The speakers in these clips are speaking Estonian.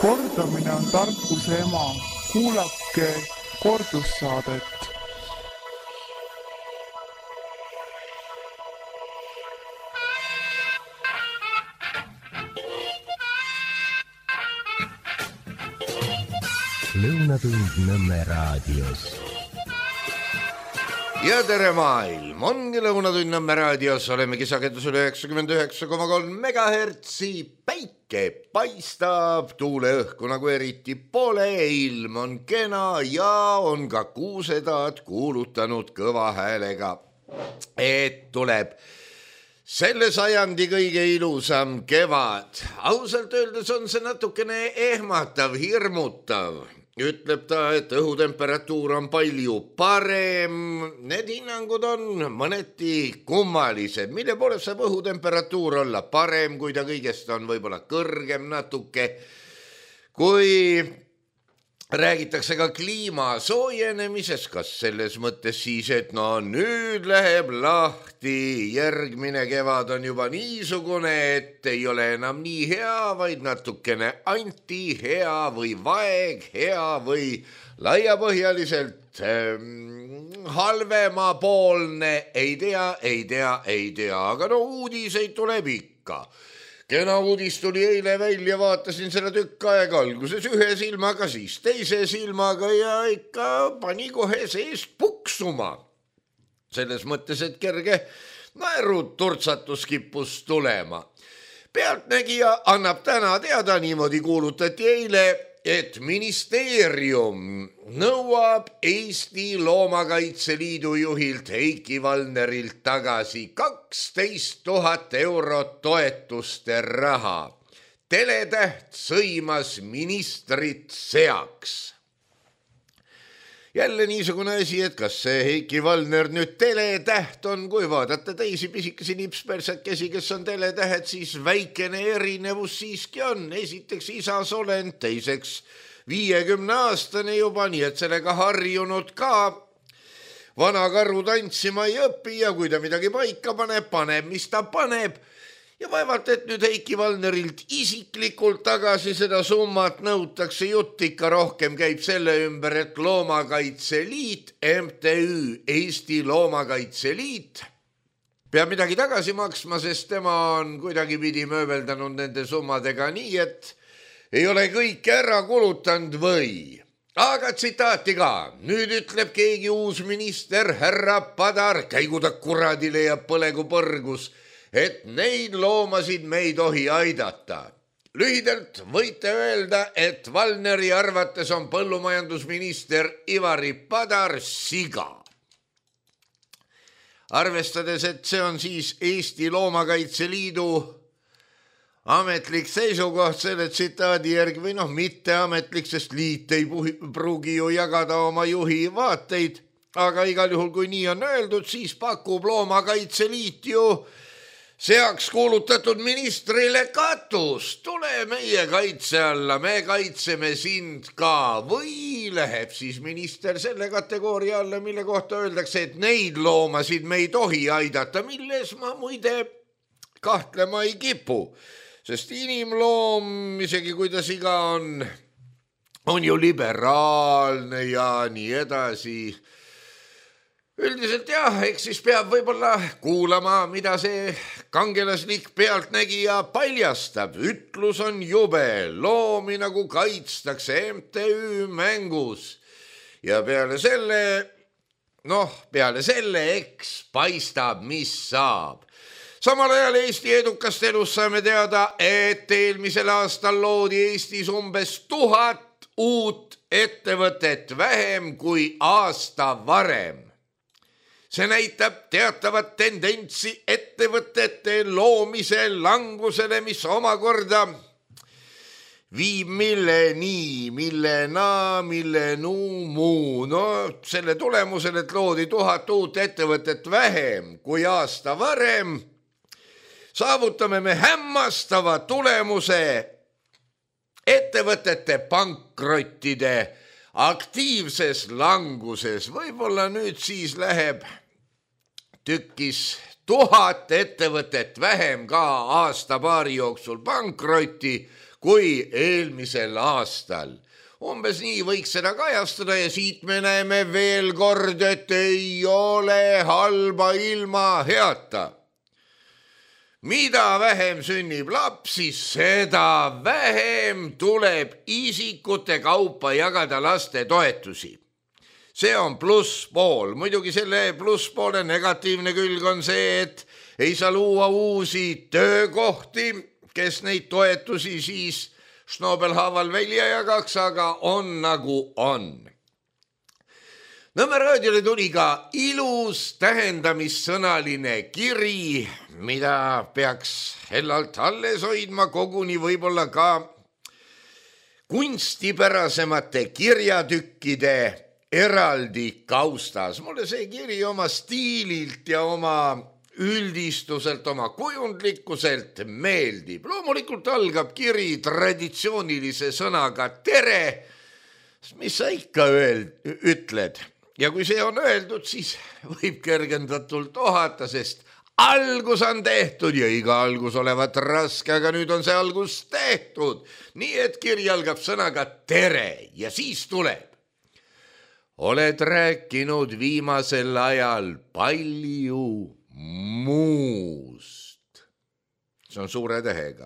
Kordamine on tarkuse ema. Kuulake kordussaadet. Lõunatund Nõmme raadios. Ja tere maailm, ongi Lõunatund Nõmme raadios, oleme kisakendusel 99,3 megahertsi, päike paistab, tuuleõhku nagu eriti pole, ilm on kena ja on ka kuusedaad kuulutanud kõva häälega, et tuleb selle sajandi kõige ilusam kevad. Ausalt öeldes on see natukene ehmatav, hirmutav. Ütleb ta, et õhutemperatuur on palju parem. Need hinnangud on mõneti kummalised. Mille poolest saab õhutemperatuur olla parem, kui ta kõigest on võib-olla kõrgem natuke. Kui räägitakse ka kliima soojenemisest, kas selles mõttes siis, et no nüüd läheb lahti, järgmine kevad on juba niisugune, et ei ole enam nii hea, vaid natukene antihea või vaeg hea või laiapõhjaliselt halvemapoolne, ei tea, aga no uudiseid tuleb ikka. Kena uudis tuli eile välja, vaatasin selle tükk aega alguses ühe silmaga, siis teise silmaga ja ikka pani kohe seest puksuma. Selles mõttes, et kerge naeruturtsatus kippus tulema. Pealtnägija annab täna teada, niimoodi kuulutati eile, et ministeerium nõuab Eesti Loomakaitse Liidu juhilt Heiki Valnerilt tagasi 12 000 eurot toetuste raha. Teletäht sõimas ministrit seaks. Jälle niisugune asi, et kas see Heiki Valner nüüd teletäht on, kui vaadata teisi pisikesi nipspersekesi, kes on teletähed, siis väikene erinevus siiski on. Esiteks isas olen, teiseks 50-aastane juba, nii et sellega harjunud ka. Vana karu tantsima ei õpi ja kui ta midagi paika paneb, mis ta paneb. Ja vaevalt, et nüüd Heiki Valnerilt isiklikult tagasi seda summat nõutakse, jutt ikka rohkem käib selle ümber, et Loomakaitse Liit, MTÜ Eesti Loomakaitse Liit, peab midagi tagasi maksma, sest tema on kuidagi pidi mööbeldanud nende summadega nii, et ei ole kõike ära kulutanud või. Aga tsitaati ka, nüüd ütleb keegi uus minister, härra Padar, käigu ta kuradile ja põlegu põrgus, et neid loomasid me ei tohi aidata. Lühidalt võite öelda, et Valneri arvates on põllumajandusminister Ivari Padar siga. Arvestades, et see on siis Eesti Loomakaitse Liidu ametlik seisukoht selle tsitaadi järgi või mitte ametlik, sest liit ei pruugi ju jagada oma juhi vaateid, aga igal juhul, kui nii on öeldud, siis pakub Loomakaitse Liit ju seaks kuulutatud ministrile katus, tule meie kaitse alla, me kaitseme sind ka, või läheb siis minister selle kategooria alla, mille kohta öeldakse, et neid loomasid me ei tohi aidata, milles ma muide kahtlema ei kipu, sest inimloom, isegi kui ta siga on ju liberaalne ja nii edasi. Üldiselt jah, eks siis peab võib-olla kuulama, mida see kangelaslik pealtnägija paljastab. Ütlus on jube, loomi nagu kaitstakse MTÜ mängus. Ja peale selle eks paistab, mis saab. Samal ajal Eesti edukast elus saame teada, et eelmisel aastal loodi Eestis umbes 1000 uut ettevõtet vähem kui aasta varem. See näitab teatavat tendentsi ettevõtete loomise langusele, mis omakorda viib muu. No selle tulemusel, et loodi 1000 uut ettevõtet vähem kui aasta varem, saavutame me hämmastava tulemuse ettevõtete pankrottide aktiivses languses. Võib-olla nüüd siis läheb tükkis 1000 ettevõtet vähem ka aasta-paari jooksul pankrotti, kui eelmisel aastal. Umbes nii võiks seda kajastada ja siit me näeme veel kord, et ei ole halba ilma heata. Mida vähem sünnib lapsi, seda vähem tuleb isikute kaupa jagada laste toetusi. See on plusspool. Muidugi selle plusspoole negatiivne külg on see, et ei saa luua uusi töökohti, kes neid toetusi siis Schnobelhaaval välja jagaks, aga on nagu on. Nõmme raadiole tuli ka ilus tähendamissõnaline kiri, mida peaks hellalt alles hoidma, koguni võib-olla ka kunstipärasemate kirjatükkide eraldi kaustas. Mulle see kiri oma stiililt ja oma üldistuselt, oma kujundlikkuselt meeldib. Loomulikult algab kiri traditsioonilise sõnaga tere, mis sa ikka ütled. Ja kui see on öeldud, siis võib kergendatult ohata, sest algus on tehtud ja iga algus olevat raske, aga nüüd on see algus tehtud. Nii et kiri algab sõnaga tere ja siis tuleb. Oled rääkinud viimasel ajal palju muust. See on suure tähega.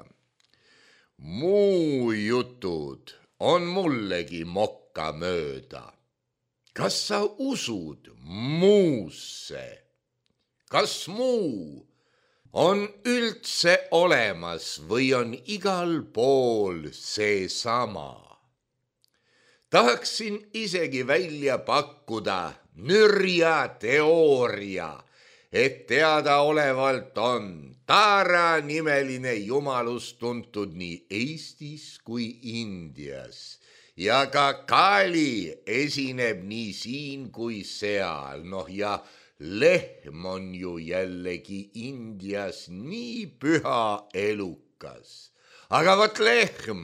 Muu jutud on mullegi mokka mööda. Kas sa usud muusse? Kas muu on üldse olemas või on igal pool seesama? Tahaksin isegi välja pakkuda nürja teooria, et teadaolevalt on Tara nimeline jumalus tuntud nii Eestis kui Indias. Ja ka Kali esineb nii siin kui seal. Ja lehm on ju jällegi Indias nii püha elukas. Aga võt lehm.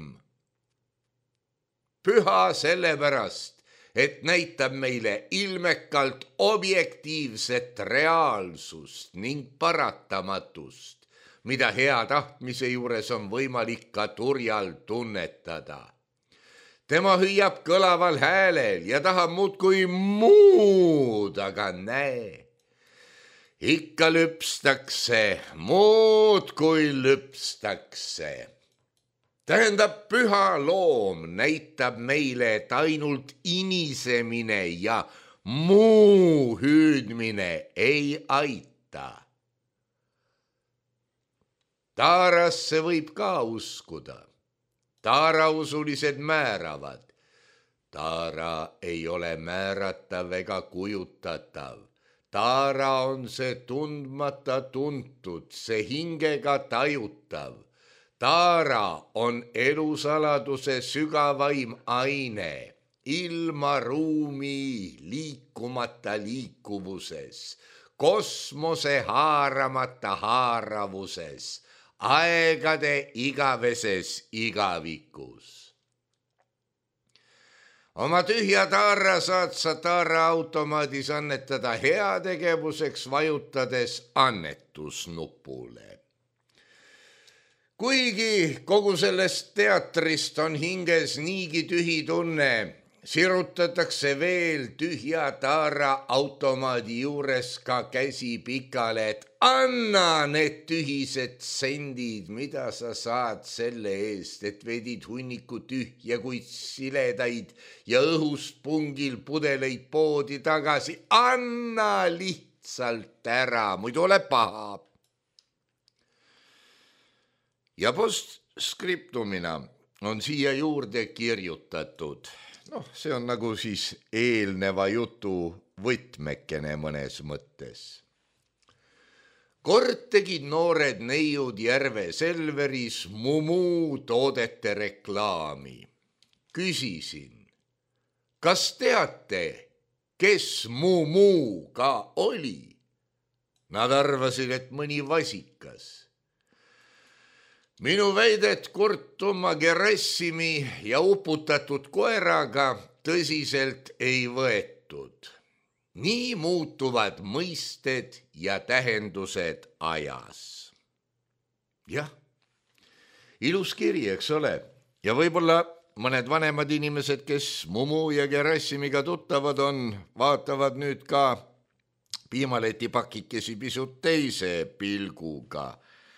Püha sellepärast, et näitab meile ilmekalt objektiivset reaalsust ning paratamatust, mida hea tahtmise juures on võimalik ka turjal tunnetada. Tema hüüab kõlaval häälel ja tahab muudkui muud, aga näe. Ikka lüpstakse, muudkui lüpstakse. Tähendab, püha loom näitab meile, et ainult inisemine ja muu hüüdmine ei aita. Taarasse võib ka uskuda. Taarausulised määravad. Taara ei ole määratav ega kujutatav. Taara on see tundmata tuntud, see hingega tajutav. Taara on elusaladuse sügavaim aine, ilma ruumi liikumata liikuvuses, kosmose haaramata haaravuses, aegade igaveses igavikus. Oma tühja taara saad sa taara automaadis annetada heategevuseks vajutades annetusnupule. Kuigi kogu sellest teatrist on hinges niigi tühi tunne, sirutatakse veel tühja taara automaadi juures ka käsi pikale, et anna need tühised sendid, mida sa saad selle eest, et vedid hunniku tühja kui siledaid ja õhust pungil pudeleid poodi tagasi. Anna lihtsalt ära, muidu ole paha. Ja postskriptumina on siia juurde kirjutatud. See on nagu siis eelneva jutu võtmekene mõnes mõttes. Kord tegid noored neiud Järve Selveris Mumu toodete reklaami. Küsisin, kas teate, kes Mumu ka oli? Nad arvasid, et mõni vasikas. Minu väidet kurtuma Gerassimi ja uputatud koeraga tõsiselt ei võetud. Nii muutuvad mõisted ja tähendused ajas. Jah, ilus kiri, eks ole, ja võib-olla mõned vanemad inimesed, kes Mumu ja Gerassimiga tuttavad on, vaatavad nüüd ka piimaletipakikesi pisut teise pilguga.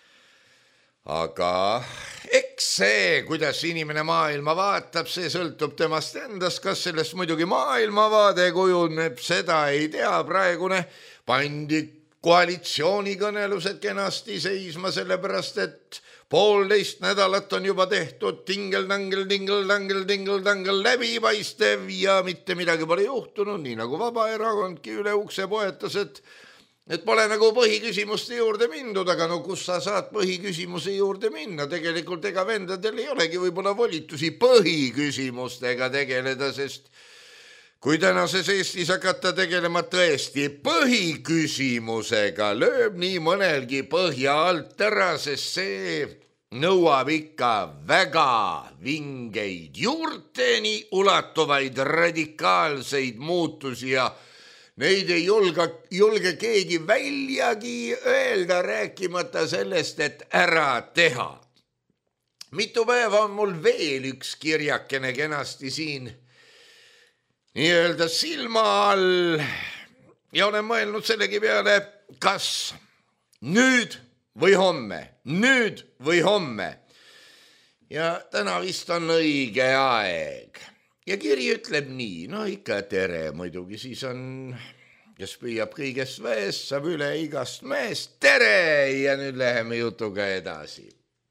Aga eks see, kuidas inimene maailma vaatab, see sõltub temast endast, kas sellest muidugi maailmavaade kujuneb, seda ei tea. Praegune pandi koalitsioonikõnelused kenasti seisma, sellepärast et 1,5 nädalat on juba tehtud tingel-tangel läbipaistev ja mitte midagi pole juhtunud, nii nagu Vabaerakondki üle ukse poetas, et pole nagu põhiküsimuste juurde mindud, aga no kus sa saad põhiküsimuse juurde minna? Tegelikult ega vendadel ei olegi võib-olla volitusi põhiküsimustega tegeleda, sest kui tänases Eestis hakata tegelema tõesti põhiküsimusega, lööb nii mõnelgi põhja alt ära, sest see nõuab ikka väga vingeid juurteni ulatuvaid radikaalseid muutusi ja neid ei julge keegi väljagi öelda, rääkimata sellest, et ära teha. Mitu päeva on mul veel üks kirjakene kenasti siin nii-öelda silma all ja olen mõelnud sellegi peale, kas nüüd või homme. Ja täna vist on õige aeg. Ja kiri ütleb nii, no ikka tere muidugi, siis on, kes püüab kõigest väest, saab üle igast meest, tere! Ja nüüd läheme jutuga edasi.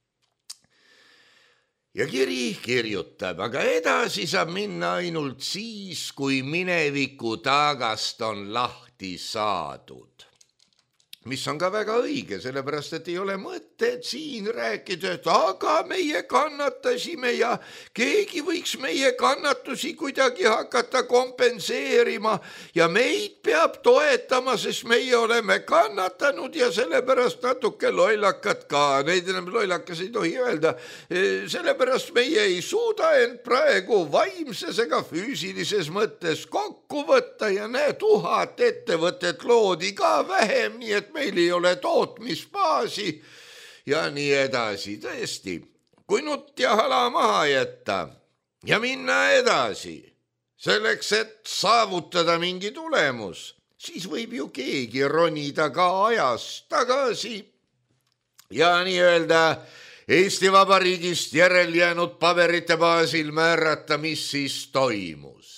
Ja kiri kirjutab, aga edasi saab minna ainult siis, kui mineviku taagast on lahti saadud. Mis on ka väga õige, sellepärast, et ei ole mõtet siin rääkida, et aga meie kannatasime ja keegi võiks meie kannatusi kuidagi hakata kompenseerima ja meid peab toetama, sest meie oleme kannatanud ja sellepärast natuke lollakad ka. Neid enam lollakas ei tohi öelda, sellepärast meie ei suuda end praegu vaimses ega füüsilises mõttes kokku võtta ja 1000 ettevõtet loodi ka vähem, nii et meil ei ole tootmisbaasi ja nii edasi. Tõesti, kui nutt ja hala maha jätta ja minna edasi, selleks, et saavutada mingi tulemus, siis võib ju keegi ronida ka ajas tagasi ja nii-öelda Eesti Vabariigist järeljäänud paberite baasil määrata, mis siis toimus.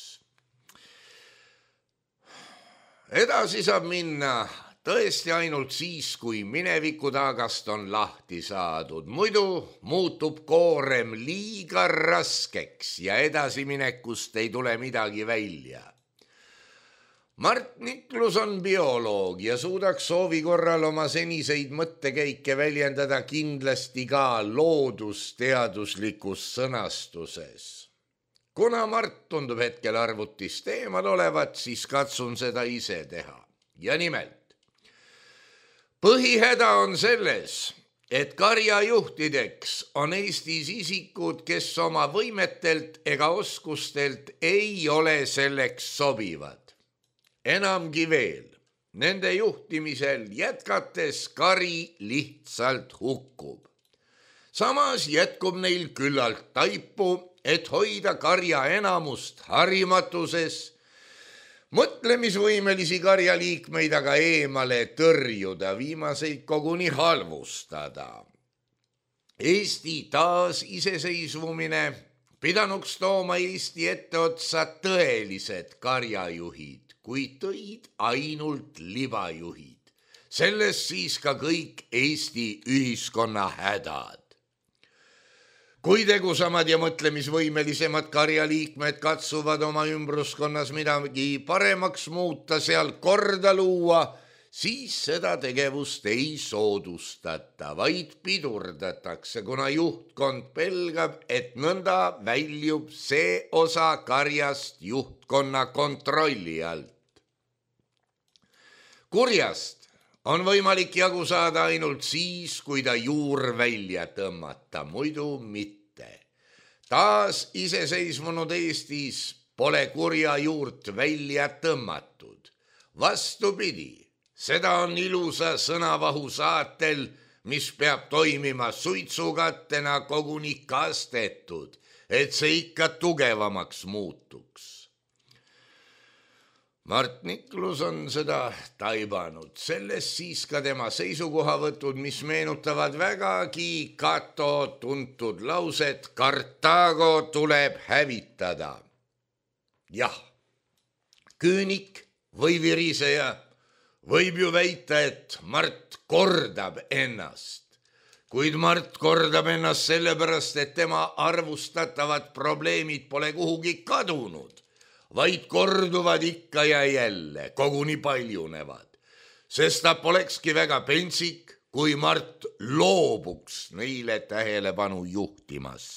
Edasi saab minna tõesti ainult siis, kui mineviku taagast on lahti saadud. Muidu muutub koorem liiga raskeks ja edasiminekust ei tule midagi välja. Mart Niklus on bioloog ja suudaks soovi korral oma seniseid mõttekäike väljendada kindlasti ka loodusteaduslikus sõnastuses. Kuna Mart tundub hetkel arvutist eemal olevat, siis katsun seda ise teha. Ja nimelt, põhihäda on selles, et karjajuhtideks on Eestis isikud, kes oma võimetelt ega oskustelt ei ole selleks sobivad. Enamgi veel, nende juhtimisel jätkates kari lihtsalt hukkub. Samas jätkub neil küllalt taipu, et hoida karja enamust harimatuses, mõtlemisvõimelisi karjaliikmeid aga eemale tõrjuda, viimaseid koguni halvustada. Eesti taasiseseisvumine pidanuks tooma Eesti etteotsa tõelised karjajuhid, kui tõid ainult libajuhid. Sellest siis ka kõik Eesti ühiskonna hädad. Kui tegusamad ja mõtlemisvõimelisemad karjaliikmed katsuvad oma ümbruskonnas midagi paremaks muuta, seal korda luua, siis seda tegevust ei soodustata, vaid pidurdatakse, kuna juhtkond pelgab, et nõnda väljub see osa karjast juhtkonna kontrolli alt. Kurjast on võimalik jagu saada ainult siis, kui ta juur välja tõmmata, muidu mitte. Taas iseseisvunud Eestis pole kurja juurt välja tõmmatud. Vastupidi, seda on ilusa sõnavahu saatel mis peab toimima suitsukattena koguni kastetud, et see ikka tugevamaks muutuks. Mart Niklus on seda taibanud, sellest siis ka tema seisukohavõtud, mis meenutavad vägagi Cato tuntud lauset Kartaago tuleb hävitada. Jah, küünik või viriseja võib ju väita, et Mart kordab ennast, kuid Mart kordab ennast sellepärast, et tema arvustatavad probleemid pole kuhugi kadunud, vaid korduvad ikka ja jälle, koguni paljunevad, sest ta polekski väga pentsik, kui Mart loobuks neile tähelepanu juhtimast.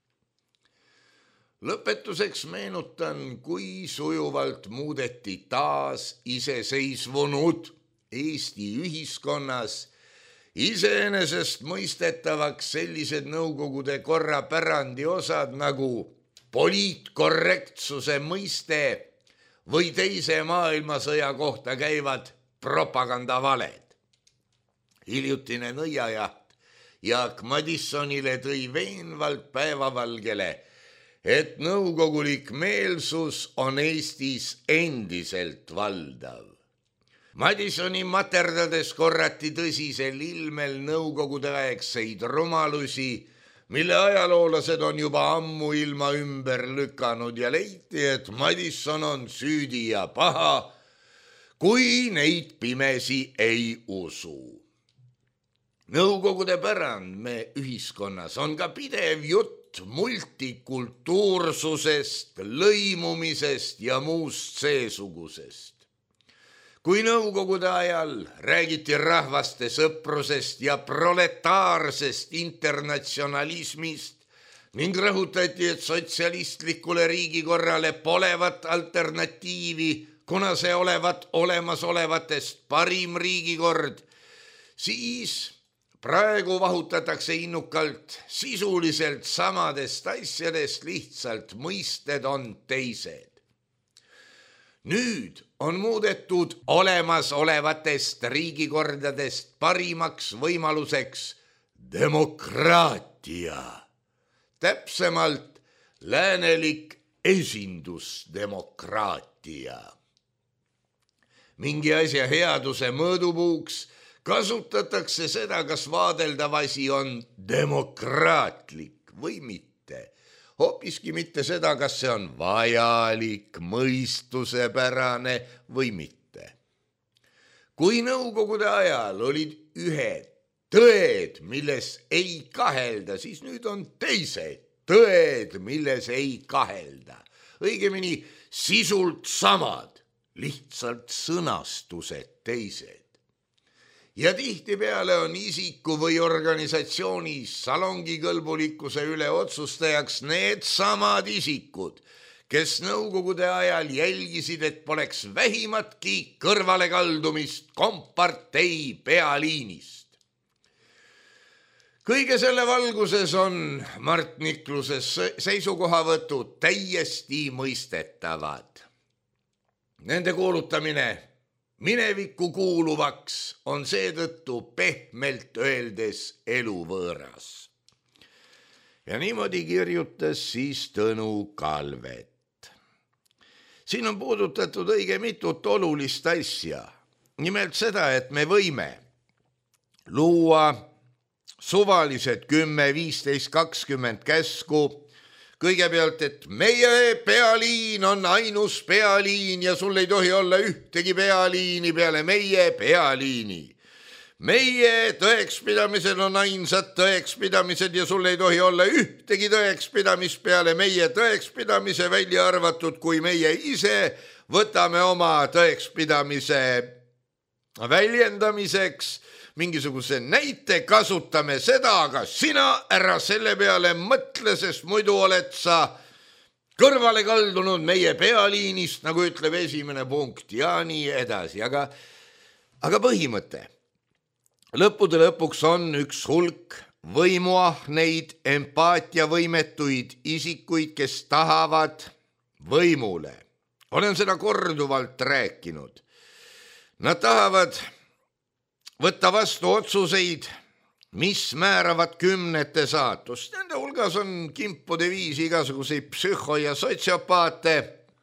Lõpetuseks meenutan, kui sujuvalt muudeti taas iseseisvunud Eesti ühiskonnas iseenesest mõistetavaks sellised nõukogude korra pärandi osad nagu poliitkorrektsuse mõiste või teise maailmasõja kohta käivad propagandavaled. Hiljutine nõiajaht Jaak Madissonile tõi veenvalt päevavalgele, et nõukogulik meelsus on Eestis endiselt valdav. Madissoni materdades korrati tõsisel ilmel nõukogudeaegseid rumalusi, mille ajaloolased on juba ammu ilma ümber lükanud ja leiti, et Madisson on süüdi ja paha, kui neid pimesi ei usu. Nõukogude pärand me ühiskonnas on ka pidev jutt multikultuursusest, lõimumisest ja muust seesugusest. Kui nõukogude ajal räägiti rahvaste sõprusest ja proletaarsest internatsionalismist ning rõhutati, et sotsialistlikule riigikorrale polevat alternatiivi, kuna see olevat olemasolevatest parim riigikord, siis praegu vahutatakse innukalt sisuliselt samadest asjadest, lihtsalt mõisted on teised. Nüüd on muudetud olemasolevatest riigikordadest parimaks võimaluseks demokraatia, täpsemalt läänelik esindusdemokraatia. Mingi asja headuse mõõdupuuks kasutatakse seda, kas vaadeldav asi on demokraatlik või mitte. Hoopiski mitte seda, kas see on vajalik, mõistusepärane või mitte. Kui nõukogude ajal olid ühed tõed, milles ei kahelda, siis nüüd on teised tõed, milles ei kahelda. Õigemini sisult samad, lihtsalt sõnastused teised. Ja tihtipeale on isiku või organisatsiooni salongikõlbulikkuse üle otsustajaks need samad isikud, kes nõukogude ajal jälgisid, et poleks vähimatki kõrvalekaldumist kompartei pealiinist. Kõige selle valguses on Mart Nikluse seisukohavõtud täiesti mõistetavad. Nende kuulutamine minevikku kuuluvaks on seetõttu pehmelt öeldes eluvõõras. Ja niimoodi kirjutas siis Tõnu Kalvet. Siin on puudutatud õige mitut olulist asja. Nimelt seda, et me võime luua suvalised 10, 15, 20 käsku. Kõigepealt, et meie pealiin on ainus pealiin ja sul ei tohi olla ühtegi pealiini peale meie pealiini. Meie tõekspidamised on ainsad tõekspidamised ja sul ei tohi olla ühtegi tõekspidamist peale meie tõekspidamise, välja arvatud, kui meie ise võtame oma tõekspidamise väljendamiseks mingisuguse näite, kasutame seda, aga sina ära selle peale mõtle, sest muidu oled sa kõrvale kaldunud meie pealiinist, nagu ütleb esimene punkt ja nii edasi. Aga põhimõte. Lõppude lõpuks on üks hulk võimuahneid, empaatiavõimetuid isikuid, kes tahavad võimule. Olen seda korduvalt rääkinud. Nad tahavad võtta vastu otsuseid, mis määravad kümnete saatust. Nende hulgas on kimpude viisi igasuguseid psühho- ja sotsiopaate.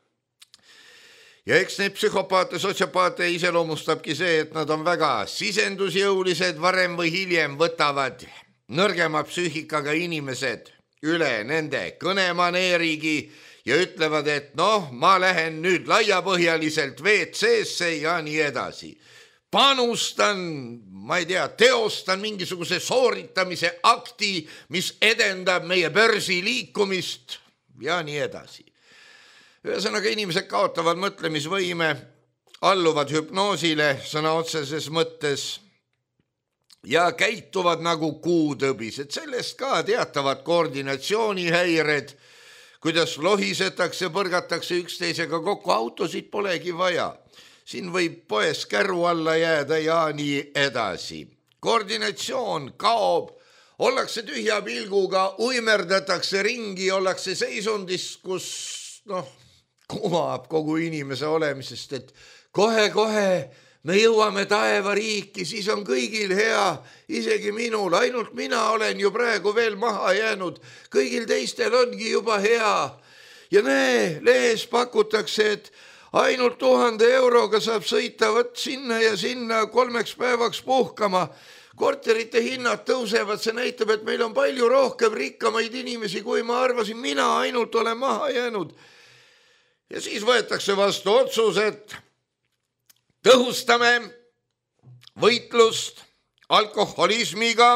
Ja eks neid psühhopaate, sotsiopaate iseloomustabki see, et nad on väga sisendusjõulised, varem või hiljem võtavad nõrgema psüühikaga inimesed üle nende kõnemaneerigi ja ütlevad, et ma lähen nüüd laiapõhjaliselt WC-sse ja nii edasi. Panustan, ma ei tea, teostan mingisuguse sooritamise akti, mis edendab meie börsi liikumist ja nii edasi. Ühesõnaga inimesed kaotavad mõtlemisvõime, alluvad hüpnoosile sõna otseses mõttes ja käituvad nagu kuutõbised. Sellest ka teatavad koordinatsioonihäired, kuidas lohisetakse, põrgatakse üksteisega kokku, autosid polegi vaja. Siin võib poes käru alla jääda ja nii edasi. Koordinatsioon kaob, ollakse tühja pilguga, uimerdatakse ringi, ollakse seisundis, kus kumab kogu inimese olemisest, et kohe-kohe me jõuame taevariiki, siis on kõigil hea, isegi minul, ainult mina olen ju praegu veel maha jäänud, kõigil teistel ongi juba hea. Ja lehes pakutakse, et ainult 1000 euroga saab sõita sinna ja sinna 3 päevaks puhkama. Korterite hinnad tõusevad, see näitab, et meil on palju rohkem rikkamaid inimesi, kui ma arvasin, mina ainult olen maha jäänud. Ja siis võetakse vastu otsused, tõhustame võitlust alkoholismiga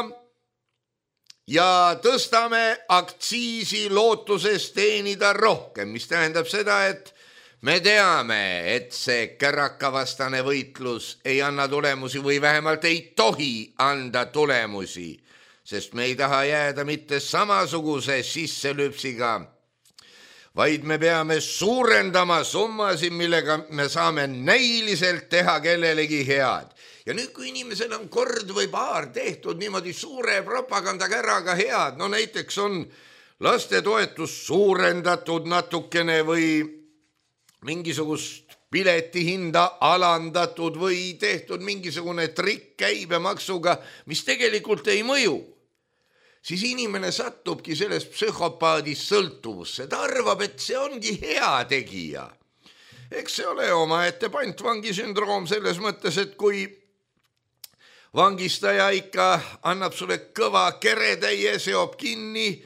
ja tõstame aktsiisi lootuses teenida rohkem, mis tähendab seda, et me teame, et see kärakavastane võitlus ei anna tulemusi või vähemalt ei tohi anda tulemusi, sest me ei taha jääda mitte samasuguse sisselüpsiga, vaid me peame suurendama summasid, millega me saame näiliselt teha kellelegi head. Ja nüüd, kui inimesel on kord või paar tehtud niimoodi suure propagandakäraga head, näiteks on lastetoetus suurendatud natukene või mingisugust piletihinda alandatud või tehtud mingisugune trikk käibemaksuga, mis tegelikult ei mõju, siis inimene satubki sellest psühhopaadist sõltuvusse. Ta arvab, et see ongi hea tegija. Eks see ole omaette pantvangi sündroom selles mõttes, et kui vangistaja ikka annab sulle kõva keretäie, seob kinni,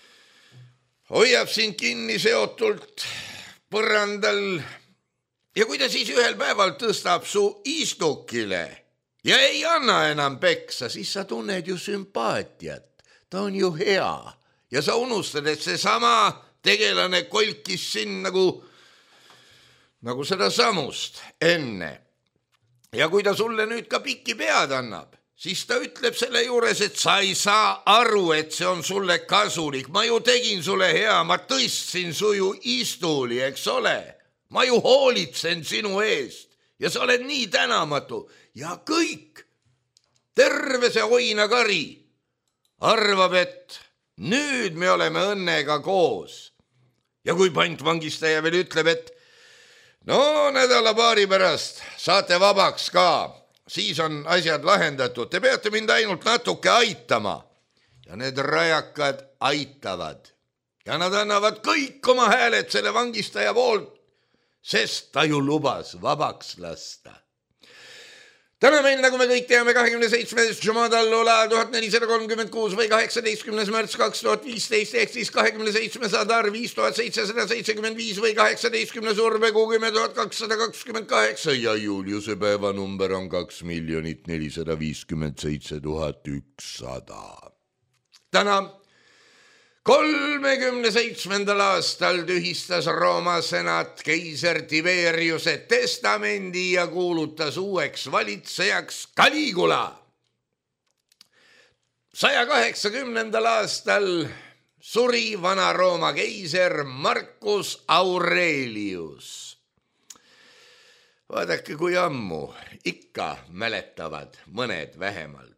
hoiab sind kinni seotult põrandal ja kui ta siis ühel päeval tõstab su istukile ja ei anna enam peksa, siis sa tunned ju sümpaatiat. Ta on ju hea ja sa unustad, et see sama tegelane kolkis sind nagu seda samust enne. Ja kui ta sulle nüüd ka pikki pead annab, siis ta ütleb selle juures, et sa ei saa aru, et see on sulle kasulik. Ma ju tegin sulle hea, ma tõstsin su ju istuli, eks ole. Ma ju hoolitsen sinu eest ja sa oled nii tänamatu. Ja kõik, terve see oinakari arvab, et nüüd me oleme õnnega koos. Ja kui pantvangistaja veel ütleb, et nädala paari pärast saate vabaks ka, siis on asjad lahendatud, te peate mind ainult natuke aitama. Ja need rajakad aitavad ja nad annavad kõik oma hääled selle vangistaja poolt, sest ta ju lubas vabaks lasta. Täna meil, nagu me kõik teame, 27. Jumadallula 1436 või 18. märts 2015 ehk siis 27. adar 5775 või 18. survekuu 10 ja Juliuse päevanumber on 2 457 100. Täna 37. aastal tühistas Rooma senat keiser Tiberiuse testamendi ja kuulutas uueks valitsejaks Caligula. 180. aastal suri Vana-Rooma keiser Marcus Aurelius. Vaadake, kui ammu ikka mäletavad mõned vähemalt.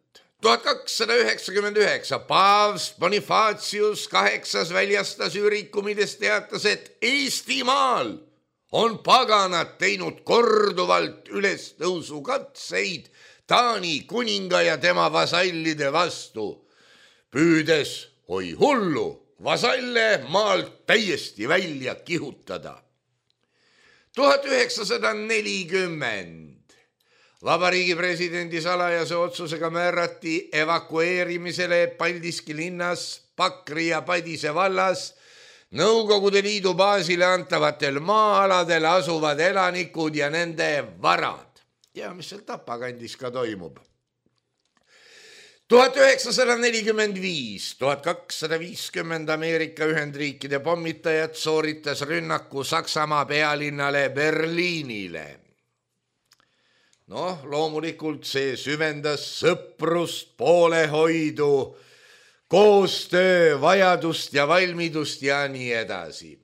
1299 paavst Bonifatius 8 väljastas ürikumides teatas, et Eestimaal on paganad teinud korduvalt ülestõusukatseid Taani kuninga ja tema vasallide vastu, püüdes, oi hullu, vasalle maalt täiesti välja kihutada. 1940 Vabariigi presidendi salajase otsusega määrati evakueerimisele Paldiski linnas, Pakri ja Padise vallas Nõukogude Liidu baasile antavatel maa-aladel asuvad elanikud ja nende varad. Ja mis seal Tapakandis ka toimub. 1945, 1250 Ameerika Ühendriikide pommitajad sooritas rünnaku Saksamaa pealinnale Berliinile. Loomulikult see süvendas sõprust, poolehoidu, koostöö, vajadust ja valmidust ja nii edasi.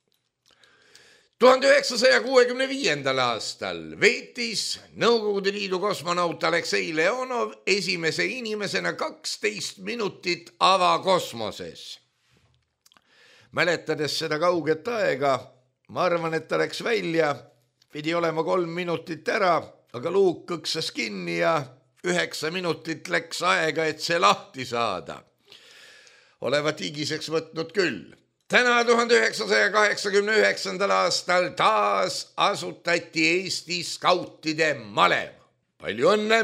1965. aastal veetis Nõukogude Liidu kosmonaut Aleksei Leonov esimese inimesena 12 minutit avakosmoses. Mäletades seda kauget aega, ma arvan, et ta läks välja, pidi olema 3 minutit ära, aga luuk kõksas kinni ja 9 minutit läks aega, et see lahti saada. Olevat higiseks võtnud küll. Täna 1989. aastal taas asutati Eesti skautide malev. Palju õnne!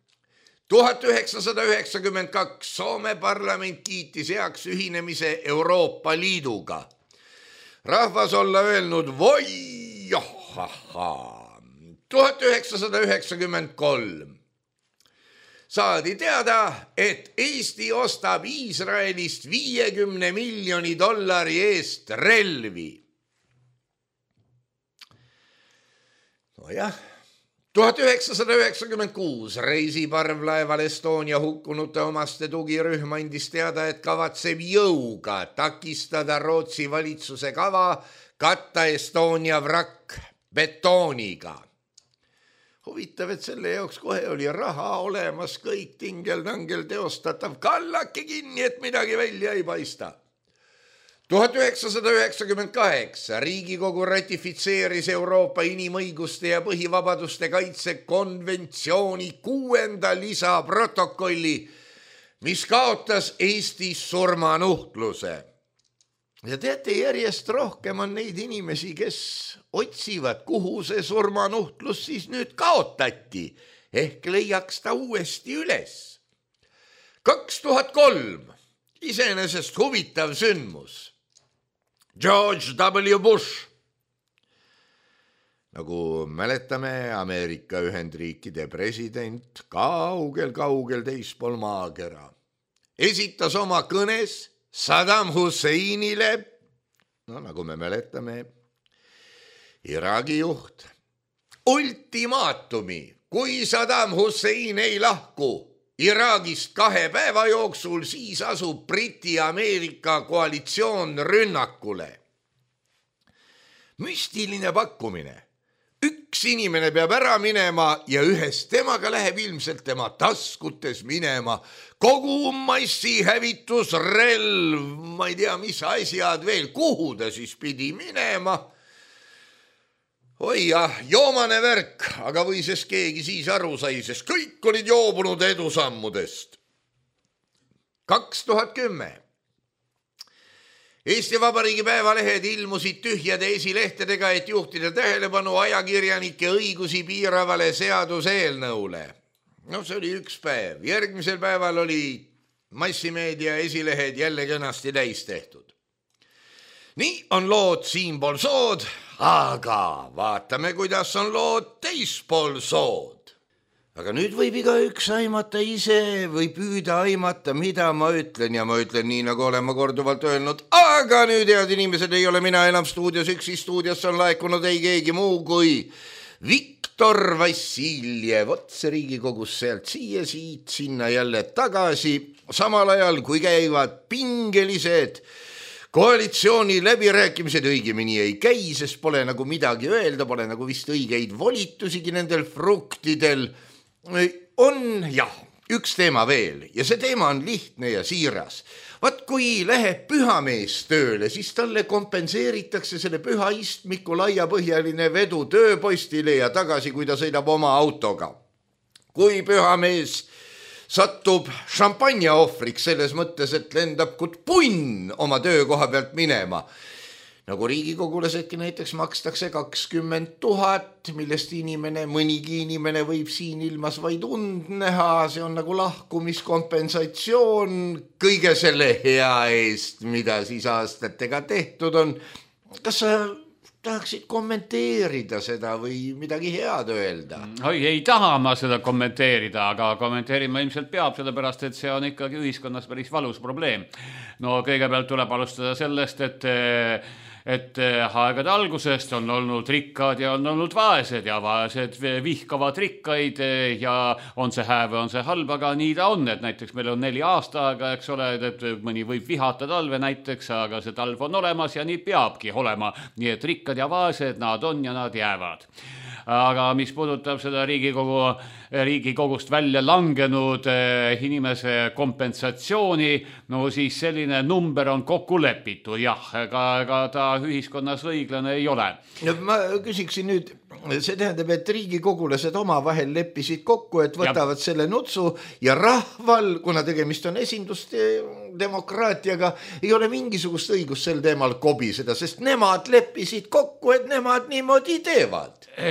1992 Soome parlament kiitis heaks ühinemise Euroopa Liiduga. Rahvas olla öelnud voi johahaa. 1993 saadi teada, et Eesti ostab Iisraelist $50 miljoni eest relvi. Nojah, 1996 reisiparvlaeval Estonia hukkunute omaste tugirühm andis teada, et kavatseb jõuga takistada Rootsi valitsuse kava katta Estonia vrakk betooniga. Huvitav, et selle jaoks kohe oli raha olemas, kõik tingel-tangel teostatav, kallake kinni, et midagi välja ei paista. 1998 Riigikogu ratifitseeris Euroopa inimõiguste ja põhivabaduste kaitse konventsiooni 6. lisaprotokolli, mis kaotas Eestis surmanuhtluse. Ja teate, järjest rohkem on neid inimesi, kes otsivad, kuhu see surmanuhtlus siis nüüd kaotati, ehk leiaks ta uuesti üles. 2003 iseenesest huvitav sündmus. George W. Bush, nagu mäletame, Ameerika Ühendriikide president, kaugel teispool maakera, esitas oma kõnes Saddam Husseinile, nagu me mäletame, Iraagi juht, ultimaatumi, kui Saddam Hussein ei lahku Iraagist 2 päeva jooksul, siis asub Briti-Ameerika koalitsioon rünnakule. Müstiline pakkumine. Üks inimene peab ära minema ja ühes temaga läheb ilmselt tema taskutes minema kogu massihävitusrelv, ma ei tea, mis asjad veel, kuhu ta siis pidi minema. Oi jah, joomane värk, aga või sest keegi siis aru sai, sest kõik olid joobunud edusammudest. 2010 Eesti Vabariigi päevalehed ilmusid tühjade esilehtedega, et juhtida tähelepanu ajakirjanike õigusi piiravale seaduseelnõule. See oli üks päev. Järgmisel päeval oli massimeedia esilehed jälle kenasti täis tehtud. Nii on lood siinpool sood, aga vaatame, kuidas on lood teispool sood. Aga nüüd võib igaüks aimata ise või püüda aimata, mida ma ütlen, ja ma ütlen nii, nagu olen ma korduvalt öelnud, aga nüüd, head inimesed, ei ole mina enam stuudios üksi, stuudiosse on laekunud ei keegi muu kui Viktor Vassiljev, otse Riigikogus sealt siia, siit, sinna jälle tagasi, samal ajal kui käivad pingelised koalitsiooni läbirääkimised, õigemini ei käi, sest pole nagu midagi öelda, pole nagu vist õigeid volitusigi nendel fruktidel. On jah, üks teema veel ja see teema on lihtne ja siiras. Vaat kui läheb pühamees tööle, siis talle kompenseeritakse selle püha istmiku laiapõhjaline vedu tööpostile ja tagasi, kui ta sõidab oma autoga. kui pühamees satub šampanja ohvriks selles mõttes, et lendab kui punn oma töökoha pealt minema. Nagu riigikogulasedki näiteks makstakse 20 000, millest mõnigi inimene võib siin ilmas vaid und näha. See on nagu lahkumiskompensatsioon kõige selle hea eest, mida siis aastatega tehtud on. Kas sa tahaksid kommenteerida seda või midagi head öelda? Oi, ei taha ma seda kommenteerida, aga kommenteerima ilmselt peab, sellepärast, et see on ikkagi ühiskonnas päris valus probleem. No kõigepealt tuleb alustada sellest, et aegade algusest on olnud rikkad ja on olnud vaesed ja vaesed vihkavad rikkaid ja on see hää või on see halb, aga nii ta on, et näiteks meil on 4 aastaaega, eks ole, et mõni võib vihata talve näiteks, aga see talv on olemas ja nii peabki olema, nii et rikkad ja vaesed nad on ja nad jäävad. Aga mis puudutab seda Riigikogust välja langenud inimese kompensatsiooni, no siis selline number on kokku lepitud, jah, ega ta ühiskonnas õiglane ei ole. Ma küsiksin nüüd, see tähendab, et riigikogulased omavahel leppisid kokku, et võtavad selle nutsu ja rahval, kuna tegemist on esindusdemokraatiaga, ei ole mingisugust õigust sel teemal kobiseda, sest nemad leppisid kokku, et nemad niimoodi teevad.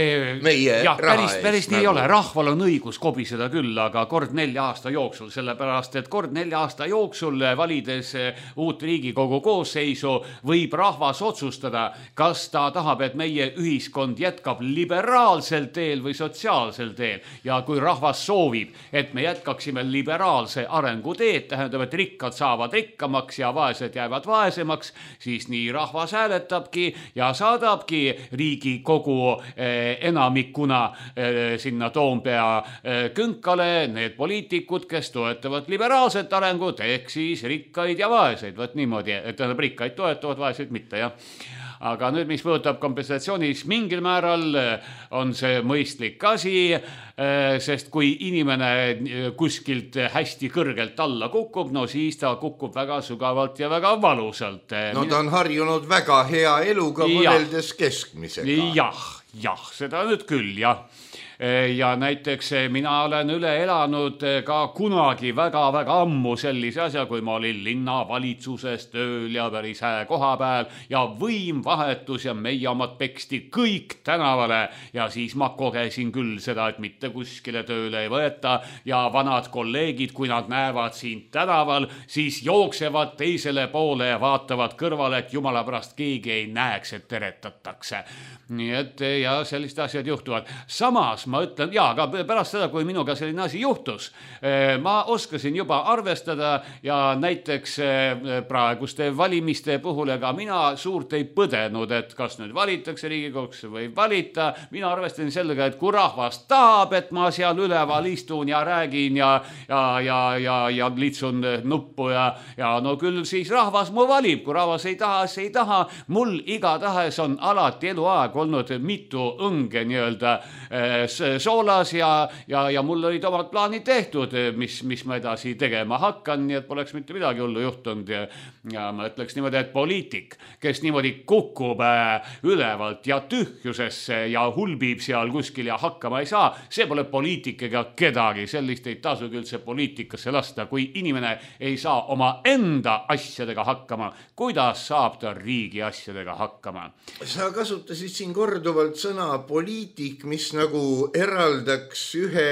Jah, päris nii ei ole. Rahval on õigus kobiseda küll, aga kord 4 aasta jooksul, sellepärast, et kord 4 aasta jooksul valides uut Riigikogu koosseisu võib rahvas otsustada, kas ta tahab, et meie ühiskond jätkab liberaalsel teel või sotsiaalsel teel. Ja kui rahvas soovib, et me jätkaksime liberaalse arengu teed, tähendab, et rikkad saavad rikkamaks ja vaesed jäävad vaesemaks, siis nii rahvas hääletabki ja saadabki Riigikogu enamikuna sinna Toompea künkale need poliitikud, kes toetavad liberaalset arengut, ehk siis rikkaid ja vaeseid. Võt niimoodi, et rikkaid toetavad, vaeseid mitte, jah. Aga nüüd, mis puudutab kompensatsioonis, mingil määral on see mõistlik asi, sest kui inimene kuskilt hästi kõrgelt alla kukub, no siis ta kukub väga sügavalt ja väga valusalt. No ta on harjunud väga hea eluga võrreldes keskmisega. Jah, seda nüüd küll, jah. Ja näiteks mina olen üle elanud ka kunagi väga-väga ammu sellise asja, kui ma olin linnavalitsuses tööl ja päris hää koha peal ja võim vahetus ja meie omad peksti kõik tänavale ja siis ma kogesin küll seda, et mitte kuskile tööle ei võeta ja vanad kolleegid, kui nad näevad siin tänaval, siis jooksevad teisele poole ja vaatavad kõrvale, et jumala pärast keegi ei näeks, et teretatakse. Nii et ja sellised asjad juhtuvad. Samas ma ütlen, aga pärast seda, kui minuga selline asi juhtus, ma oskasin juba arvestada ja näiteks praeguste valimiste puhul ega mina suurt ei põdenud, et kas nüüd valitakse Riigikogusse või valita. Mina arvestasin sellega, et kui rahvas tahab, et ma seal üleval istun ja räägin ja litsun nuppu ja no küll siis rahvas mu valib. Kui rahvas ei taha, siis ei taha. Mul igatahes on alati eluaeg olnud mitu õnge nii-öelda soolas ja mul olid omad plaanid tehtud, mis ma edasi tegema hakkan, nii et poleks mitte midagi hullu juhtunud ja ma ütleks niimoodi, et poliitik, kes niimoodi kukub ülevalt ja tühjusesse ja hulbib seal kuskil ja hakkama ei saa, see pole poliitik ega kedagi, sellist ei tasugi üldse poliitikasse lasta, kui inimene ei saa oma enda asjadega hakkama, kuidas saab ta riigi asjadega hakkama? Sa kasutasid siin korduvalt sõna poliitik, mis nagu eraldaks ühe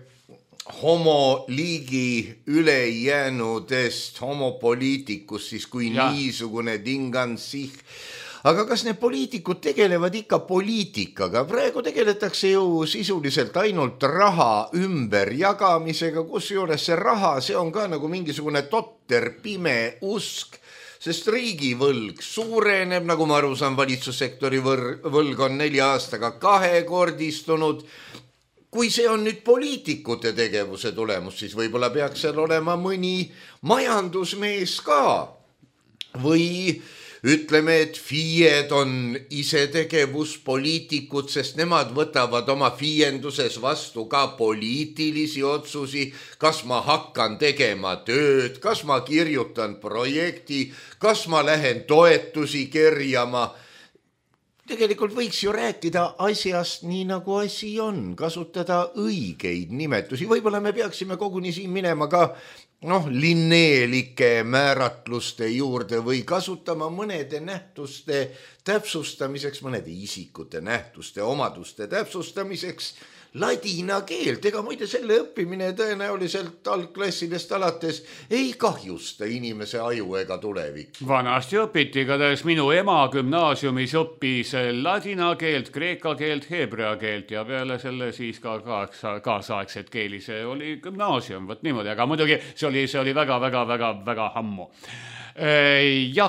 homoliigi ülejäänudest homopoliitikust, siis kui niisugune tingansih. Aga kas need poliitikud tegelevad ikka poliitikaga? Praegu tegeletakse ju sisuliselt ainult raha ümberjagamisega, kusjuures see raha, see on ka nagu mingisugune totter pime usk, sest riigivõlg suureneb, nagu ma aru saan, valitsussektori võlg on 4 aastaga 2-kordistunud. Kui see on nüüd poliitikute tegevuse tulemus, siis võib-olla peaks seal olema mõni majandusmees ka. Või ütleme, et FIEd on isetegevuspoliitikud, sest nemad võtavad oma FIenduses vastu ka poliitilisi otsusi, kas ma hakkan tegema tööd, kas ma kirjutan projekti, kas ma lähen toetusi kerjama. tegelikult võiks ju rääkida asjast nii nagu asi on, kasutada õigeid nimetusi, võib-olla me peaksime koguni siin minema ka linneelike määratluste juurde või kasutama mõnede nähtuste täpsustamiseks, mõnede isikute nähtuste omaduste täpsustamiseks ladina keelt, ega muide selle õppimine tõenäoliselt algklassidest alates ei kahjusta inimese aju ega tulevik. Vanasti õpiti, igatahes minu ema gümnaasiumis õppis ladina keelt, kreeka keelt, heebrea keelt ja peale selle siis ka kaasaegset keeli, see oli gümnaasium, võt niimoodi, aga muidugi see oli väga ammu. Jah,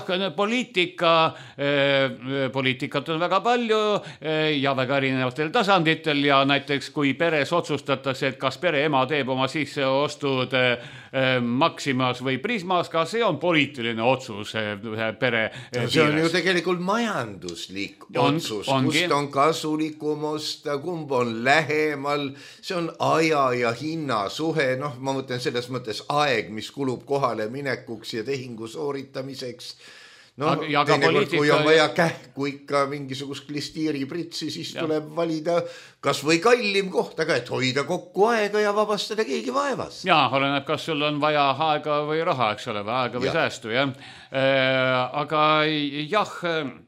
poliitikat on väga palju ja väga erinevatel tasanditel ja näiteks kui peres otsustatakse, et kas pereema teeb oma sisseostud Maximas või Prismas, ka see on poliitiline otsus pere piires. See on ju tegelikult majanduslik otsus, kust on kasulikum osta, kumb on lähemal, see on aja ja hinna suhe, ma mõtlen selles mõttes aeg, mis kulub kohale minekuks ja tehingu sooritamiseks. Teinekord, kui on vaja kähku ikka mingisugust klistiiripritsi, siis tuleb valida kas või kallim koht, aga et hoida kokku aega ja vabastada keegi vaevast. Jaa, oleneb, kas sul on vaja aega või raha, eks ole, või aega või säästu, jah. Aga jah,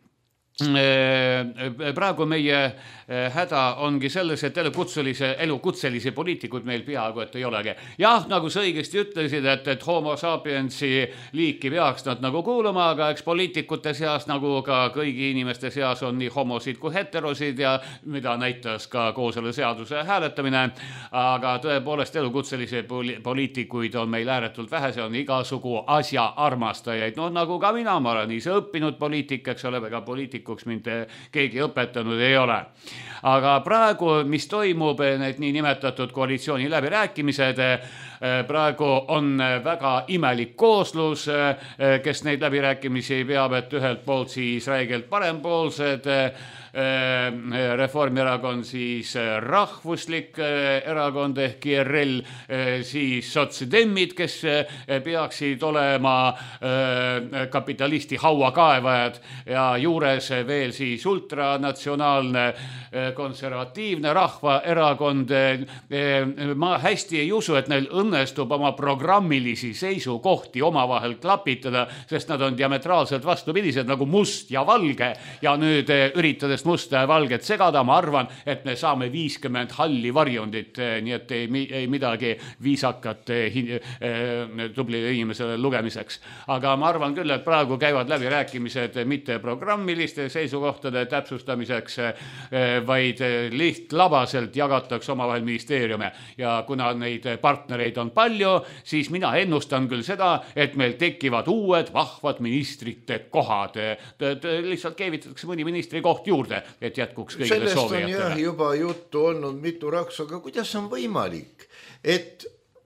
praegu meie häda ongi selles, et elukutselisi poliitikud meil peaaegu, et ei olegi. Jah, nagu sa õigesti ütlesid, et homo sapiensi liiki peaks nad nagu kuulama, aga eks poliitikute seas nagu ka kõigi inimeste seas on nii homosid kui heterosid ja mida näitas ka kooseluseaduse hääletamine, aga tõepoolest elukutselisi poliitikuid on meil ääretult vähe, see on igasugu asja armastajaid. Nagu ka mina, ma olen ise õppinud poliitik, eks ole, ega poliitikuks mind keegi õpetanud ei ole. Aga praegu, mis toimub, need nii nimetatud koalitsiooni läbirääkimised, praegu on väga imelik kooslus, kes neid läbirääkimisi peab, et ühelt poolt siis räigelt parempoolsed, Reformierakond siis rahvuslik erakond ehk IRL, siis sotsidemmid, kes peaksid olema kapitalisti hauakaevajad ja juures veel siis ultranatsionaalne konservatiivne rahvaerakond. Ma hästi ei usu, et neil õnnestub oma programmilisi seisukohti omavahel klapitada, sest nad on diametraalselt vastupidised nagu must ja valge ja nüüd üritades musta ja valget segada, ma arvan, et me saame 50 halli varjundit, nii et ei midagi viisakat tublile inimesele lugemiseks. Aga ma arvan küll, et praegu käivad läbirääkimised mitte programmiliste seisukohtade täpsustamiseks, vaid lihtlabaselt jagatakse omavahel ministeeriume. Ja kuna neid partnereid on palju, siis mina ennustan küll seda, et meil tekivad uued vahvad ministrite kohad. Lihtsalt keevitatakse mõni ministri koht juurde, et jätkuks kõigile soovijatele. Sellest on juba juttu olnud mitu raksu, aga kuidas on võimalik, et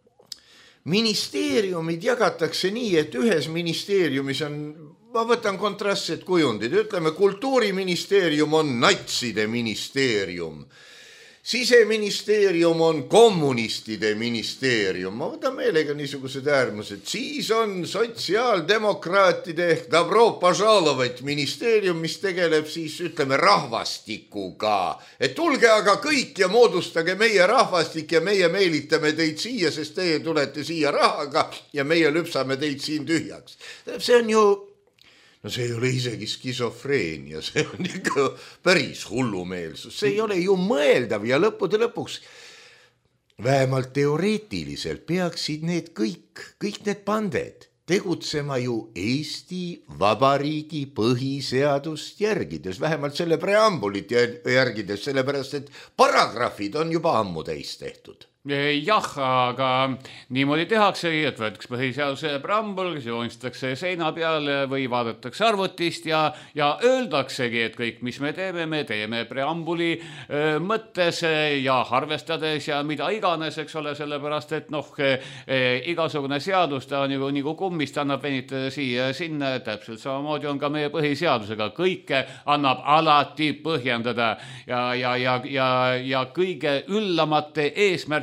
ministeeriumid jagatakse nii, et ühes ministeeriumis on, ma võtan kontrastsed kujundid, ütleme kultuuriministeerium on natside ministeerium, Siseministeerium on kommunistide ministeerium, ma võtan meelega niisugused äärmused, siis on sotsiaaldemokraatide ehk Dobro Pažalovat ministeerium, mis tegeleb siis ütleme rahvastikuga, et tulge aga kõik ja moodustage meie rahvastik ja meie meelitame teid siia, sest teie tulete siia rahaga ja meie lüpsame teid siin tühjaks. See on ju see ei ole isegi skisofreenia, see on ikka päris hullumeelsus. See ei ole ju mõeldav ja lõppude lõpuks vähemalt teoreetiliselt peaksid need kõik need panded tegutsema ju Eesti Vabariigi põhiseadust järgides, vähemalt selle preambulit järgides, sellepärast et paragrahvid on juba ammu täis tehtud. Jah, aga niimoodi tehaksegi, et võetakse põhiseaduse preambul, joonistatakse seina peale või vaadatakse arvutist ja öeldaksegi, et kõik, mis me teeme preambuli mõttes ja arvestades ja mida iganes, eks ole, sellepärast, et igasugune seadus ta on nagu kummist annab venitada siia ja sinna, täpselt samamoodi on ka meie põhiseadusega, kõike annab alati põhjendada ja kõige üllamate eesmärk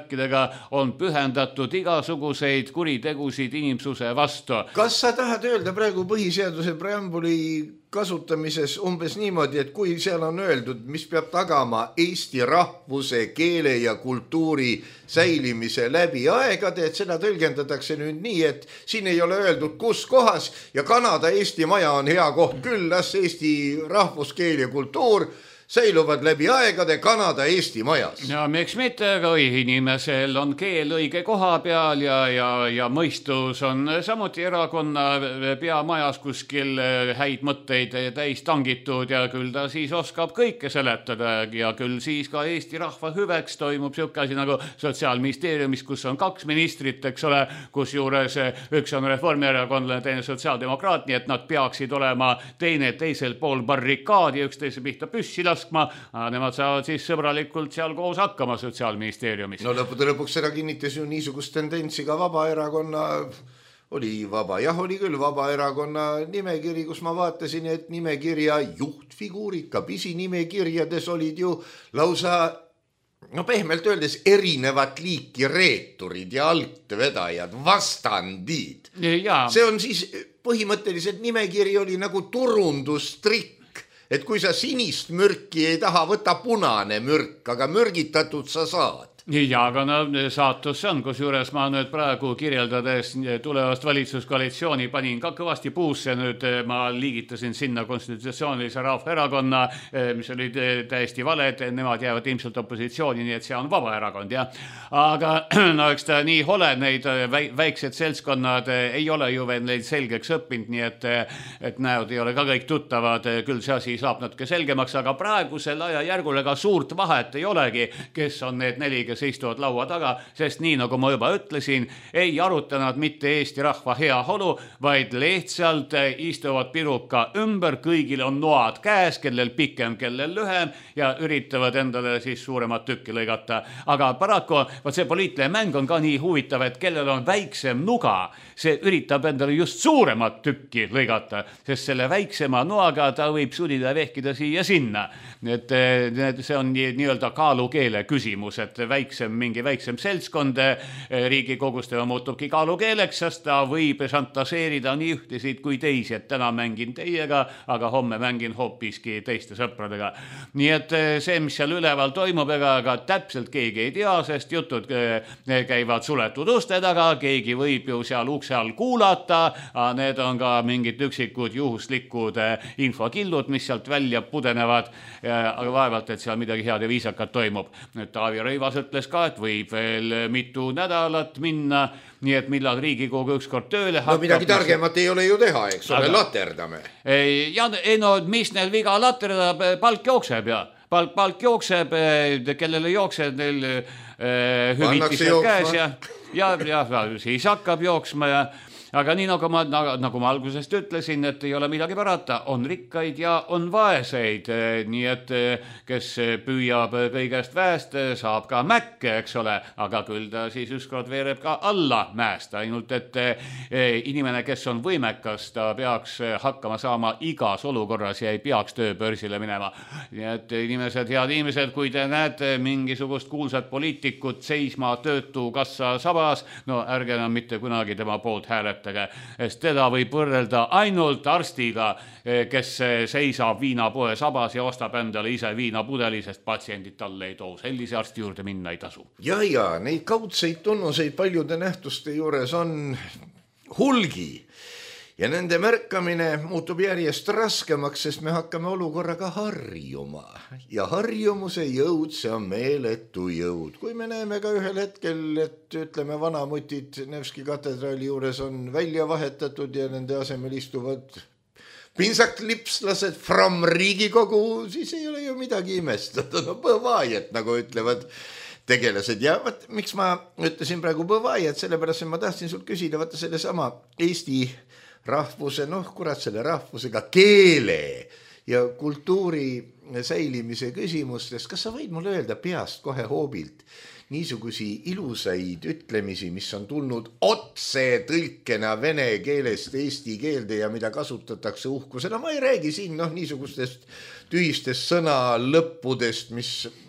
eesmärkidega on pühendatud igasuguseid kuritegusid inimsuse vastu. Kas sa tahad öelda praegu põhiseaduse preambuli kasutamises umbes niimoodi, et kui seal on öeldud, mis peab tagama eesti rahvuse, keele ja kultuuri säilimise läbi aegade, et seda tõlgendatakse nüüd nii, et siin ei ole öeldud, kus kohas ja Kanada-Eesti maja on hea koht küll, las eesti rahvus, keel ja kultuur säiluvad läbi aegade Kanada-Eesti majas. Ja miks mitte, kui inimesel on keel õige koha peal ja mõistus on samuti erakonna peamajas kuskil häid mõtteid täis tangitud ja küll ta siis oskab kõike seletada ja küll siis ka Eesti rahva hüveks toimub siuke asi nagu Sotsiaalministeeriumis, kus on 2 ministrit, eks ole, kus juures üks on reformierakondlane, teine sotsiaaldemokraat, nii et nad peaksid olema teine teisel pool barrikaadi, üksteise pihta püssi nemad saavad siis sõbralikult seal koos hakkama Sotsiaalministeeriumis. No lõppude lõpuks seda kinnitas ju niisugust tendentsi ka Vabaerakonna, oli küll Vabaerakonna nimekiri, kus ma vaatasin, et nimekirja juhtfiguurid, ka pisinimekirjades olid ju lausa, no pehmelt öeldes, erinevat liiki reeturid ja altvedajad, vastandid. See on siis põhimõtteliselt nimekiri oli nagu turundustrikk. Et kui sa sinist mürki ei taha, võta punane mürk, aga mürgitatud sa saad. Ja, aga no saatus see on, kus juures ma nüüd praegu kirjeldades tulevast valitsuskoalitsiooni panin ka kõvasti puusse, nüüd ma liigitasin sinna konstitutsioonilise rahvaerakonna, mis oli täiesti valed, nemad jäävad ilmselt opositsiooni, nii et see on Vabaerakond, jah. Aga no eks ta nii hole, neid väiksed seltskonnad ei ole ju veel neid selgeks õppinud, nii et näod ei ole ka kõik tuttavad, küll see asi saab natuke selgemaks, aga praegusel ajajärgul ega suurt vahet ei olegi, kes on need 4, kes istuvad laua taga, sest nii nagu ma juba ütlesin, ei arutanud mitte Eesti rahva hea olu, vaid lihtsalt istuvad piruka ümber, kõigil on noad käes, kellel pikem, kellel lühem ja üritavad endale siis suuremat tükki lõigata. Aga paraku see poliitiline mäng on ka nii huvitav, et kellel on väiksem nuga, see üritab endale just suuremat tükki lõigata, sest selle väiksema noaga ta võib sudida vehkida siia sinna. Et see on nii-öelda kaalukeele küsimus, et mingi väiksem seltskond Riigikogus tema muutubki kaalukeeleks, sest ta võib šantaseerida nii ühtesid kui teisi, et täna mängin teiega, aga homme mängin hoopiski teiste sõpradega. Nii et see, mis seal üleval toimub, ega täpselt keegi ei tea, sest jutud käivad suletud uste taga, keegi võib ju seal ukse all kuulata, need on ka mingid üksikud juhuslikud infokillud, mis sealt välja pudenevad, aga vaevalt, et seal midagi head ja viisakat toimub. Taavi Rõivas ütles ka, et võib veel mitu nädalat minna, nii et millal Riigikogu ükskord tööle hakkab. No midagi targemat ei ole ju teha, eks ole, laterdame. Ja no mis neil viga laterdab, palk jookseb ja palk jookseb, kellele jookseb, neil hüvitised käes ja siis hakkab jooksma ja aga nii nagu ma algusest ütlesin, et ei ole midagi parata, on rikkaid ja on vaeseid, nii et kes püüab kõigest väest, saab ka mäkke, eks ole, aga küll ta siis ükskord veereb ka alla mäest, ainult et inimene, kes on võimekas, ta peaks hakkama saama igas olukorras ja ei peaks tööbörsile minema. Nii et head inimesed, kui te näete mingisugust kuulsat poliitikut seisma töötukassa sabas, no ärge enam mitte kunagi tema poolt hääletada, sest teda võib võrrelda ainult arstiga, kes seisab viinapoe sabas ja ostab endale ise viinapudeli, sest patsiendid talle ei too. Sellise arsti juurde minna ei tasu. Ja, neid kaudseid tunnuseid paljude nähtuste juures on hulgi. Ja nende märkamine muutub järjest raskemaks, sest me hakkame olukorraga harjuma. Ja harjumuse jõud, see on meeletu jõud. Kui me näeme ka ühel hetkel, et ütleme vanamutid Nevski katedraali juures on välja vahetatud ja nende asemel istuvad pintsaklipslased from Riigikogu, siis ei ole ju midagi imestada. No põvajat, nagu ütlevad tegelased. Ja miks ma ütlesin praegu põvajat, sellepärast ma tahtsin sult küsida, vaata selle sama Eesti rahvuse, selle rahvusega keele ja kultuuri säilimise küsimustes. Kas sa võid mulle öelda peast kohe hoobilt niisugusi ilusaid ütlemisi, mis on tulnud otse tõlkena vene keelest eesti keelde ja mida kasutatakse uhkusena? Ma ei räägi siin niisugustest tühistest sõna lõppudest, mis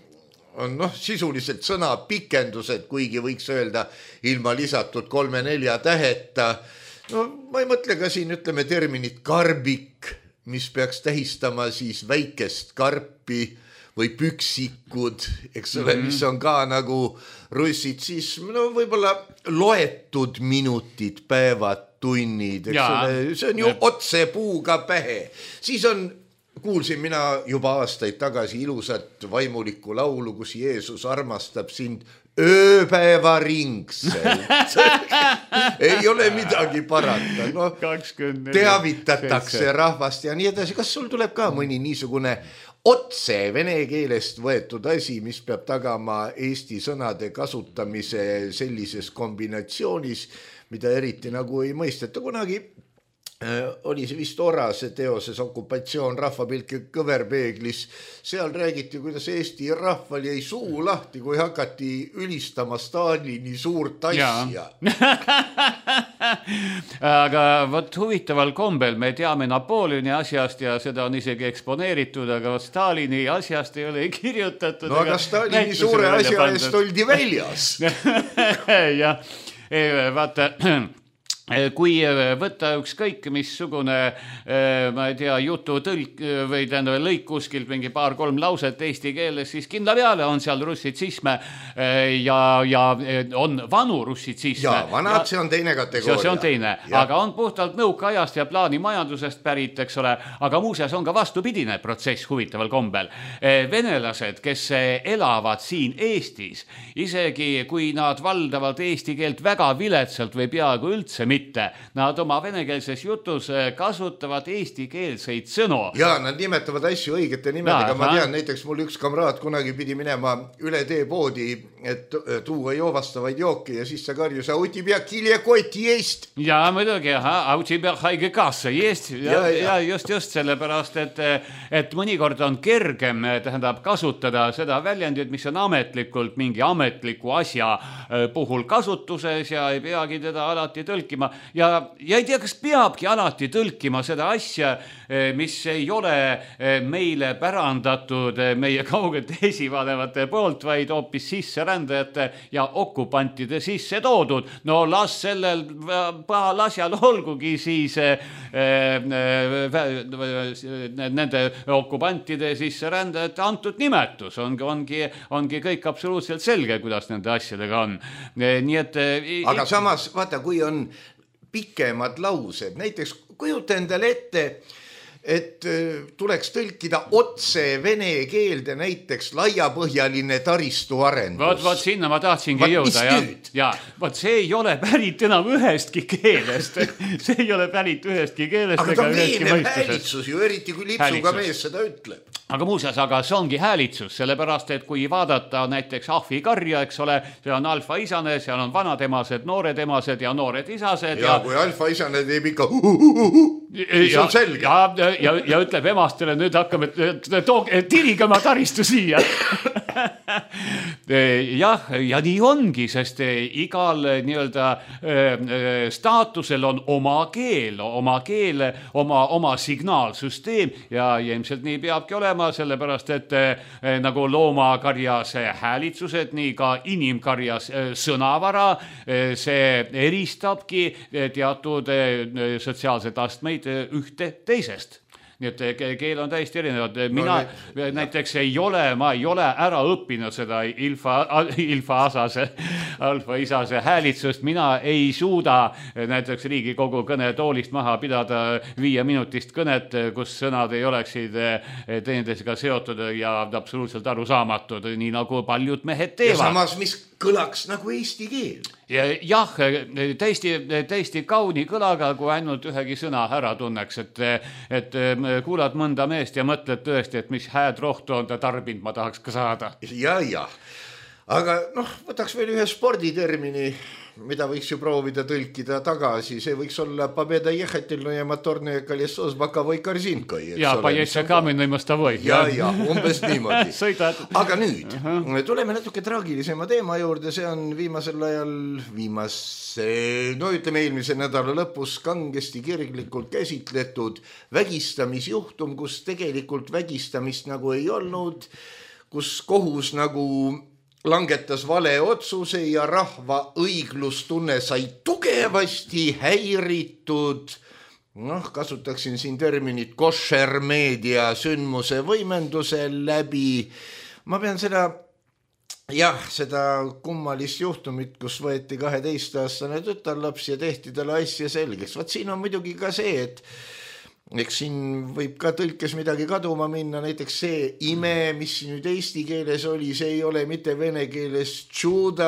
on sisuliselt sõna pikendused, kuigi võiks öelda ilma lisatud 3-4 täheta. No ma ei mõtle ka siin, ütleme, terminit karbik, mis peaks tähistama siis väikest karpi või püksikud, eks ole, mis on ka nagu russid, siis võib-olla loetud minutid, päevad, tunnid, eks ole, see on ju otse puuga pähe. Siis kuulsin mina juba aastaid tagasi ilusat vaimulikku laulu, kus Jeesus armastab sind ööpäevaringselt. Ei ole midagi parata. Teavitatakse rahvast ja nii edasi. Kas sul tuleb ka mõni niisugune otse vene keelest võetud asi, mis peab tagama eesti sõnade kasutamise sellises kombinatsioonis, mida eriti nagu ei mõisteta kunagi? Oli see vist Orase teoses Okupatsioon rahvapilk kõverpeeglis. Seal räägiti, kuidas Eesti rahval jäi suu lahti, kui hakati ülistama Stalini suurt asja. Aga võt huvitaval kombel me teame Napoleoni asjast ja seda on isegi eksponeeritud, aga Stalini asjast ei ole kirjutatud. No aga Stalini suure asja eest oldi väljas. Jah, vaata... Kui võtta ükskõik missugune, ma ei tea, jututõlk või lõik kuskilt mingi 2-3 lauset eesti keeles, siis kindla peale on seal russitsisme ja on vanu russitsisme. Ja vanad, see on teine kategooria. See on teine, aga on puhtalt nõukaajast ja plaanimajandusest pärit, eks ole, aga muuseas on ka vastupidine protsess huvitaval kombel. Venelased, kes elavad siin Eestis, isegi kui nad valdavad eesti keelt väga viletsalt või peaaegu üldse mitte, nad oma venekeelses jutus kasutavad eestikeelseid sõnu. Ja nad nimetavad asju õigete nimedega. Ma tean, näiteks mul üks kamraad kunagi pidi minema üle teepoodi, et tuua joovastavaid jooki ja siis ta karjus, au тебя kilekoti jest. Ja muidugi, au тебя haigekassa jest. Ja just sellepärast, et mõnikord on kergem kasutada seda väljendit, mis on ametlikult mingi ametliku asja puhul kasutuses ja ei peagi teda alati tõlkima. Ja ei tea, kas peabki alati tõlkima seda asja, mis ei ole meile pärandatud meie kaugete esivanemate poolt, vaid hoopis sisserändajate ja okupantide sisse toodud. No las sellel pahal asjal olgugi siis nende okupantide sisserändajate antud nimetus. Ongi kõik absoluutselt selge, kuidas nende asjadega on. Nii et... Aga samas, vaata, kui on pikemad laused, näiteks kujuta endale ette, et tuleks tõlkida otse vene keelde näiteks laiapõhjaline taristuarendus. Vot sinna ma tahtsingi jõuda. Ja, vot see ei ole pärit enam ühestki keelest. See ei ole pärit ühestki keelest. Aga ta on veenev häälitsus ju, eriti kui lipsuga mees seda ütleb. Aga muuseas, aga see ongi häälitsus, sellepärast, et kui vaadata näiteks ahvikarja, eks ole, see on alfaisane, seal on vanademased, nooredemased ja noored isased. Ja kui alfaisane teeb ikka siis on selge. Ja ütleb emastele, nüüd hakkame tirige oma taristu siia. Jah, ja nii ongi, sest igal nii-öelda staatusel on oma keel, oma signaalsüsteem ja ilmselt nii peabki olema, sellepärast, et nagu loomakarjas häälitsused, nii ka inimkarjas sõnavara, see eristabki teatud sotsiaalsed astmeid ühte teisest. Nii et keel on täiesti erinevad. Mina näiteks ma ei ole ära õppinud seda alfa-isase häälitsust. Mina ei suuda näiteks Riigikogu kõnetoolist maha pidada 5-minutist kõnet, kus sõnad ei oleksid teineteisega seotud ja absoluutselt arusaamatud, nii nagu paljud mehed teevad. Ja samas, mis kõlaks nagu eesti keel. Jah, täiesti kauni kõlaga, kui ainult ühegi sõna ära tunneks, et kuulad mõnda meest ja mõtled tõesti, et mis hääd rohtu on ta tarbinud, ma tahaks ka saada. Ja. Aga võtaks veel ühe sporditermini, mida võiks ju proovida tõlkida tagasi. See võiks olla победа ехательная моторная колесо с боковой корзинкой. Ja, поедься каменной мостовой. Ja, umbes niimoodi. Aga nüüd, tuleme natuke traagilisema teema juurde. See on viimasel ajal, ütleme eelmise nädala lõpus kangesti kirglikult käsitletud vägistamisjuhtum, kus tegelikult vägistamist nagu ei olnud. kus kohus nagu langetas vale otsuse ja rahva õiglustunne sai tugevasti häiritud. Kasutaksin siin terminit koššermeedia sündmuse võimenduse läbi. Ma pean seda kummalist juhtumit, kus võeti 12-aastane tütarlaps ja tehti talle asja selgeks. Vaat siin on muidugi ka see, et eks siin võib ka tõlkes midagi kaduma minna, näiteks see ime, mis nüüd eesti keeles oli, see ei ole mitte vene keeles tšuda,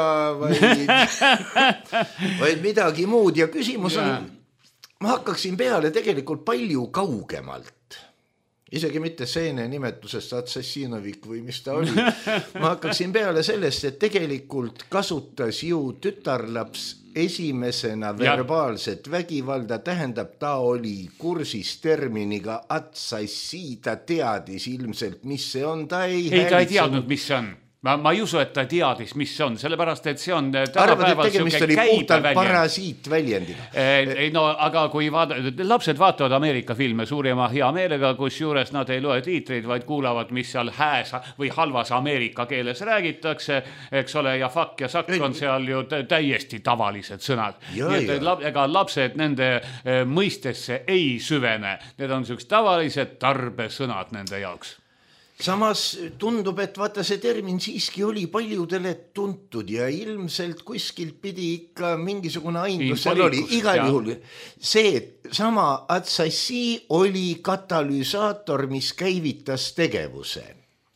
vaid midagi muud ja küsimus on, ma hakkaksin peale tegelikult palju kaugemalt. Isegi mitte seene nimetusest Atsassinovik või mis ta oli. Ma hakkaksin peale sellest, et tegelikult kasutas ju tütarlaps esimesena verbaalset vägivalda, tähendab, ta oli kursis terminiga atsassi, ta teadis ilmselt, mis see on. Ta ei teadnud, mis see on. Ma ei usu, et ta teadis, mis see on, sellepärast, et see on arvad, et tegemist oli puhtalt parasiitväljendina. No, aga kui lapsed vaatavad Ameerika filme suurima hea meelega, kus juures nad ei loe tiitreid, vaid kuulavad, mis seal hääs või halvas Ameerika keeles räägitakse, eks ole, ja fuck ja sakk on seal ju täiesti tavalised sõnad. Ega lapsed nende mõistesse ei süvene. Need on sellised tavalised tarbesõnad nende jaoks. Samas tundub, et vaata see termin siiski oli paljudele tuntud ja ilmselt kuskilt pidi ikka mingisugune aindus seal oli. Igal juhul see sama atsassi oli katalüsaator, mis käivitas tegevuse.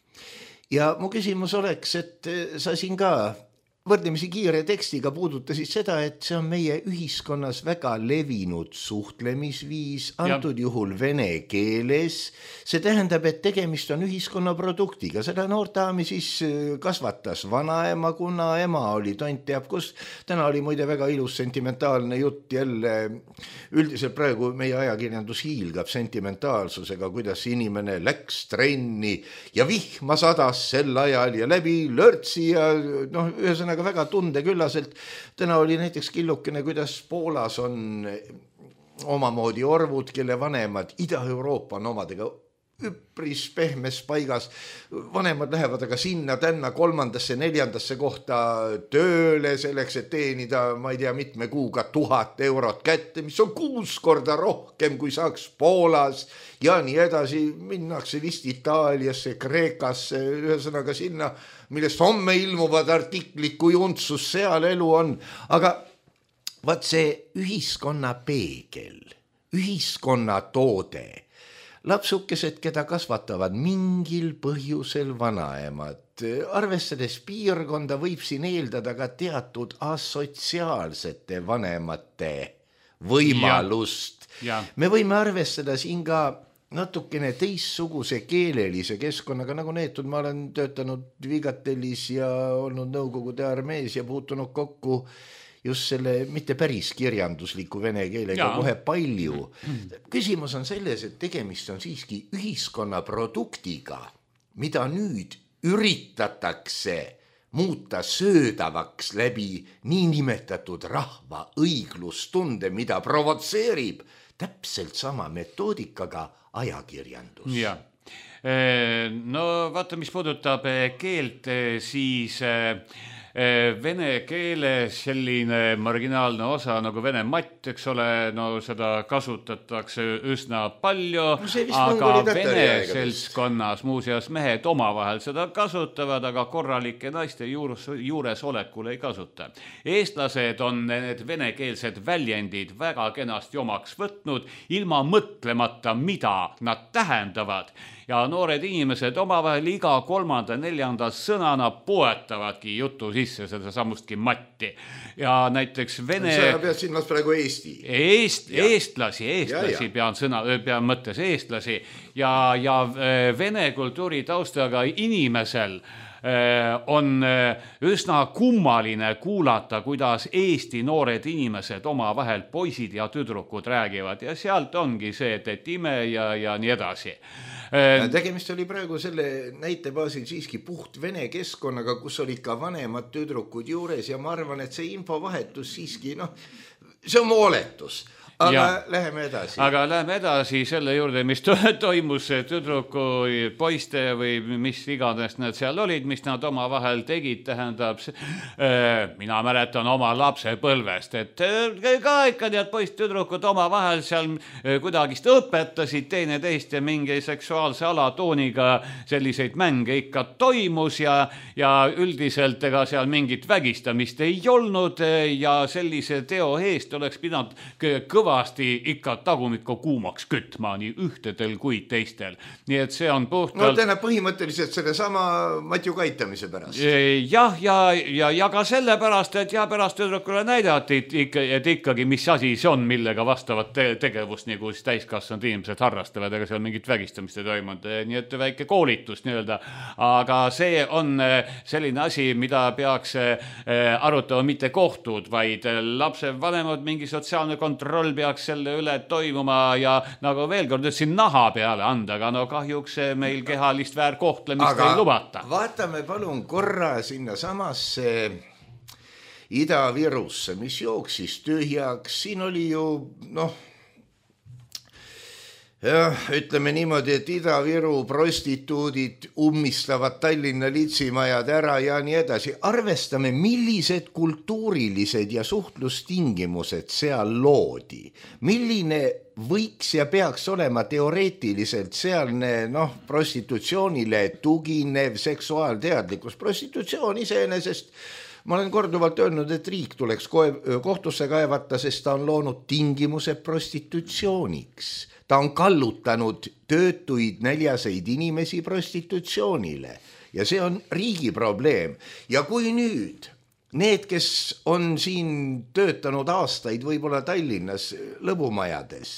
Ja mu küsimus oleks, et sa siin ka võrdlemisi kiire tekstiga puudutasid seda, et see on meie ühiskonnas väga levinud suhtlemisviis, antud juhul vene keeles. See tähendab, et tegemist on ühiskonna produktiga. Seda noortaami siis kasvatas vanaema, kuna ema oli tont teab kus. Täna oli muide väga ilus sentimentaalne jutt jälle. Üldiselt praegu meie ajakirjandus hiilgab sentimentaalsusega, kuidas inimene läks trenni ja vihma sadas sel ajal ja läbi lörtsi ja ühesõnaga väga tundeküllaselt. Täna oli näiteks killukene, kuidas Poolas on omamoodi orvud, kelle vanemad Ida-Euroopa on omadega üpris pehmes paigas. Vanemad lähevad aga sinna tänna 3., 4. kohta tööle selleks, et teenida, ma ei tea, mitme kuuga 1000 eurot kätte, mis on 6 korda rohkem, kui saaks Poolas ja nii edasi. Minnakse vist Itaaliasse, Kreekasse, ühesõnaga sinna, millest homme ilmuvad artiklid, kui untsus seal elu on. Aga vaat see ühiskonna peegel, ühiskonna toode, lapsukesed, keda kasvatavad mingil põhjusel vanaemad, arvestades piirkonda võib siin eeldada ka teatud asotsiaalsete vanemate võimalust. Me võime arvestada siin ka natukene teissuguse keelelise keskkonnaga, nagu neetud ma olen töötanud Vigatellis ja olnud Nõukogude armees ja puutunud kokku just selle mitte päris kirjandusliku vene keelega kohe palju. Küsimus on selles, et tegemist on siiski ühiskonna produktiga, mida nüüd üritatakse muuta söödavaks läbi niinimetatud rahva õiglustunde, mida provotseerib täpselt sama metoodikaga ajakirjandus. No vaata, mis puudutab keelt, siis vene keeles selline marginaalne osa nagu vene matt, eks ole, no seda kasutatakse üsna palju, aga vene seltskonnas muuseas mehed omavahel seda kasutavad, aga korralike naiste juuresolekul ei kasuta. Eestlased on need venekeelsed väljendid väga kenasti omaks võtnud, ilma mõtlemata, mida nad tähendavad. Ja noored inimesed omavahel iga 3., 4. sõnana poetavadki jutu sisse seda samustki matti. Ja näiteks vene... Sa pead silmas praegu Eesti. Eestlasi pean mõttes eestlasi. Ja vene kultuuri taustaga inimesel on üsna kummaline kuulata, kuidas Eesti noored inimesed omavahel poisid ja tüdrukud räägivad. Ja sealt ongi see, et ime ja nii edasi. Tegemist oli praegu selle näite baasil siiski puht vene keskkonnaga, kus olid ka vanemad tüdrukud juures ja ma arvan, et see infovahetus siiski, see on mu oletus. Aga läheme edasi. Aga läheme edasi selle juurde, mis toimus tüdruku poiste või mis iganes nad seal olid, mis nad oma vahel tegid, tähendab, mina mäletan oma lapsepõlvest, et ka ikka need poist-tüdrukud oma vahel seal kuidagist õpetasid teineteist ja mingi seksuaalse alatooniga selliseid mänge ikka toimus ja üldiselt ega seal mingit vägistamist ei olnud ja sellise teo eest oleks pidanud kõvasti ikka tagumikku kuumaks kütma nii ühtedel kui teistel. Nii et see on puhtalt... No täna põhimõtteliselt selle sama Matju kaitamise pärast. Jah, ja ka selle pärast, et pärast tüdrukule näidati, et ikkagi mis asi see on, millega vastavat tegevust nagu täiskasvanud inimesed harrastavad, ega seal mingit vägistamist ei toimunud. Nii et väike koolitus nii-öelda. Aga see on selline asi, mida peaks arutama mitte kohtud, vaid lapse vanemad, mingi sotsiaalne kontroll peaks selle üle toimuma ja nagu veel kord ütlesin naha peale anda, aga no kahjuks meil kehalist väärkohtlemist ei lubata. Vaatame palun korra sinna samasse Ida-Virusse, mis jooksis tühjaks. Siin oli ju, ütleme niimoodi, et Ida-Viru prostituudid ummistavad Tallinna litsimajad ära ja nii edasi. Arvestame, millised kultuurilised ja suhtlustingimused seal loodi. Milline võiks ja peaks olema teoreetiliselt sealne prostitutsioonile tuginev seksuaalteadlikkus. Prostitutsioon iseenesest, ma olen korduvalt öelnud, et riik tuleks kohtusse kaevata, sest ta on loonud tingimused prostitutsiooniks. Ta on kallutanud töötuid näljaseid inimesi prostitutsioonile ja see on riigi probleem. Ja kui nüüd need, kes on siin töötanud aastaid võib-olla Tallinnas lõbumajades,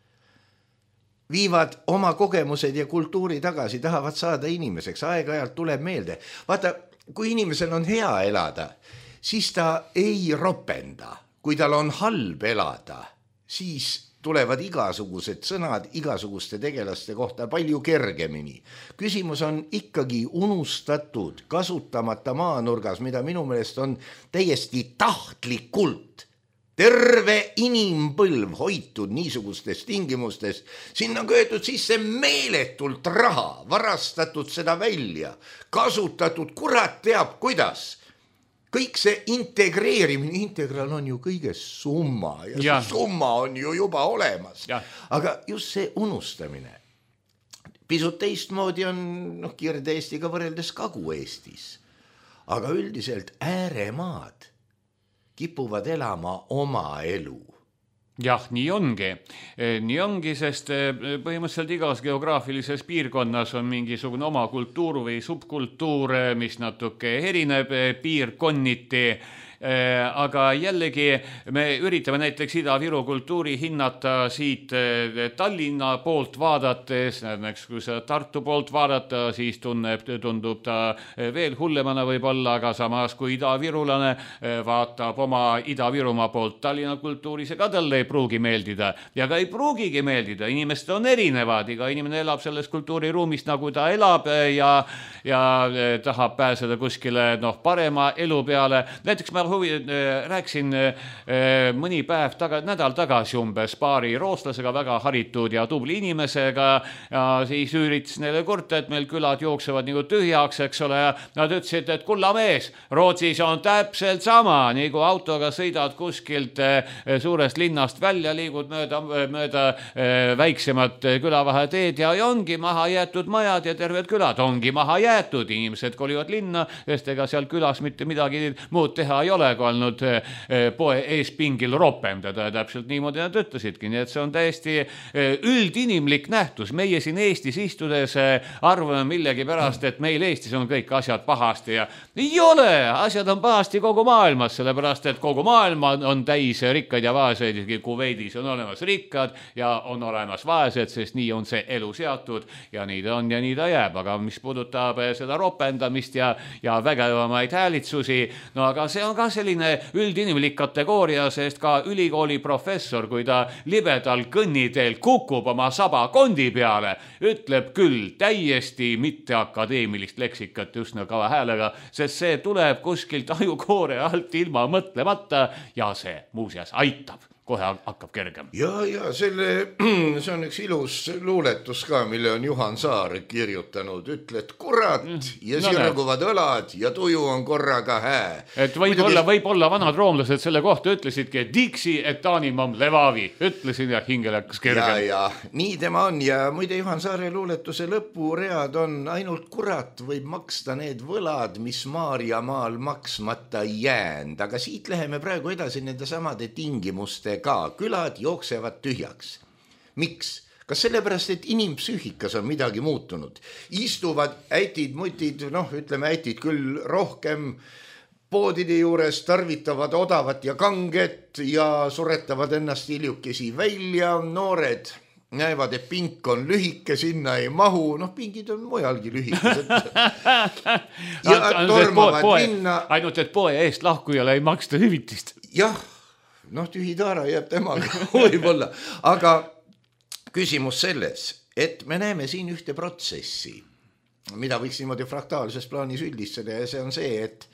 viivad oma kogemused ja kultuuri tagasi, tahavad saada inimeseks, aeg-ajalt tuleb meelde. Vaata, kui inimesel on hea elada, siis ta ei ropenda. Kui tal on halb elada, siis tulevad igasugused sõnad igasuguste tegelaste kohta palju kergemini. Küsimus on ikkagi unustatud, kasutamata maanurgas, mida minu meelest on täiesti tahtlikult. Terve inimpõlv hoitud niisugustes tingimustes. Sinna on köetud sisse meeletult raha, varastatud seda välja, kasutatud, kurat teab kuidas. Kõik see integreerimine, integral on ju kõiges summa ja see summa on ju juba olemas. Aga just see unustamine. Pisut teistmoodi on Kirde-Eestiga võrreldes Kagu-Eestis. Aga üldiselt ääremaad kipuvad elama oma elu. Jah, nii ongi, sest põhimõtteliselt igas geograafilises piirkonnas on mingisugune oma kultuur või subkultuur, mis natuke erineb piirkonniti. Aga jällegi me üritame näiteks Ida-Viru kultuuri hinnata siit Tallinna poolt vaadates, näiteks kui sa Tartu poolt vaadata, siis tundub ta veel hullemana võib-olla, aga samas kui Ida-Virulane vaatab oma Ida-Virumaa poolt Tallinna kultuuri, see ka talle ei pruugi meeldida ja ka ei pruugigi meeldida, inimesed on erinevad, iga inimene elab selles kultuuriruumist nagu ta elab ja tahab pääseda kuskile parema elu peale. Näiteks ma rääksin mõni päev nädal tagasi umbes paari rootslasega, väga haritud ja tubli inimesega ja siis üritas neile kurta, et meil külad jooksevad nagu tühjaks, eks ole, ja nad ütlesid, et kulla mees, Rootsis on täpselt sama, nii kui autoga sõidad kuskilt suurest linnast välja, liigud mööda väiksemat külavaheteed ja ongi maha jäetud majad ja terved külad ongi maha jäetud, inimesed kolivad linna, sest ega seal külas mitte midagi muud teha ei ole, kui olnud poe eespingil ropendada ja täpselt niimoodi nad ütlesidki. Nii et see on täiesti üldinimlik nähtus. Meie siin Eestis istudes arvame millegi pärast, et meil Eestis on kõik asjad pahasti ja ei ole, asjad on pahasti kogu maailmas, sellepärast et kogu maailma on täis rikkaid ja vaeseid, Kuveidis on olemas rikkad ja on olemas vaesed, sest nii on see elu seatud ja nii ta on ja nii ta jääb. Aga mis puudutab seda ropendamist ja vägevamaid häälitsusi, no aga see on ka selline üldinimlik kategooria, sest ka ülikooli professor, kui ta libedal kõnniteel kukub oma saba kondi peale, ütleb küll täiesti mitte akadeemilist leksikat üsna kava häälega, sest see tuleb kuskilt ajukoore alt ilma mõtlemata ja see muuseas aitab kohe hakkab kergem. Ja see on üks ilus luuletus ka, mille on Juhan Saar kirjutanud. Ütled kurat ja sirguvad õlad ja tuju on korraga hää. Et võib-olla vanad roomlased selle kohta ütlesidki, et diksi et animam levavi. Ütlesin ja hingel hakkas kergem. Ja nii tema on ja muide Juhan Saare luuletuse lõpuread on ainult kurat võib maksta need võlad, mis Maarjamaal maksmata jäänd. Aga siit läheme praegu edasi nende samade tingimustega. Külad jooksevad tühjaks. Miks? Kas sellepärast, et inimpsüühikas on midagi muutunud? Istuvad äitid, mutid, ütleme äitid küll rohkem poodide juures, tarvitavad odavat ja kanget ja suretavad ennast hiljukesi välja. Noored näevad, et pink on lühike, sinna ei mahu. Pingid on mujalgi lühikesed. Ja tormavad minna. Ainult, et poe eest lahkujale ei maksta hüvitist. Jah, tühi taara jääb temaga võib-olla. Aga küsimus selles, et me näeme siin ühte protsessi, mida võiks niimoodi fraktaalses plaanis üldistada ja see on see, et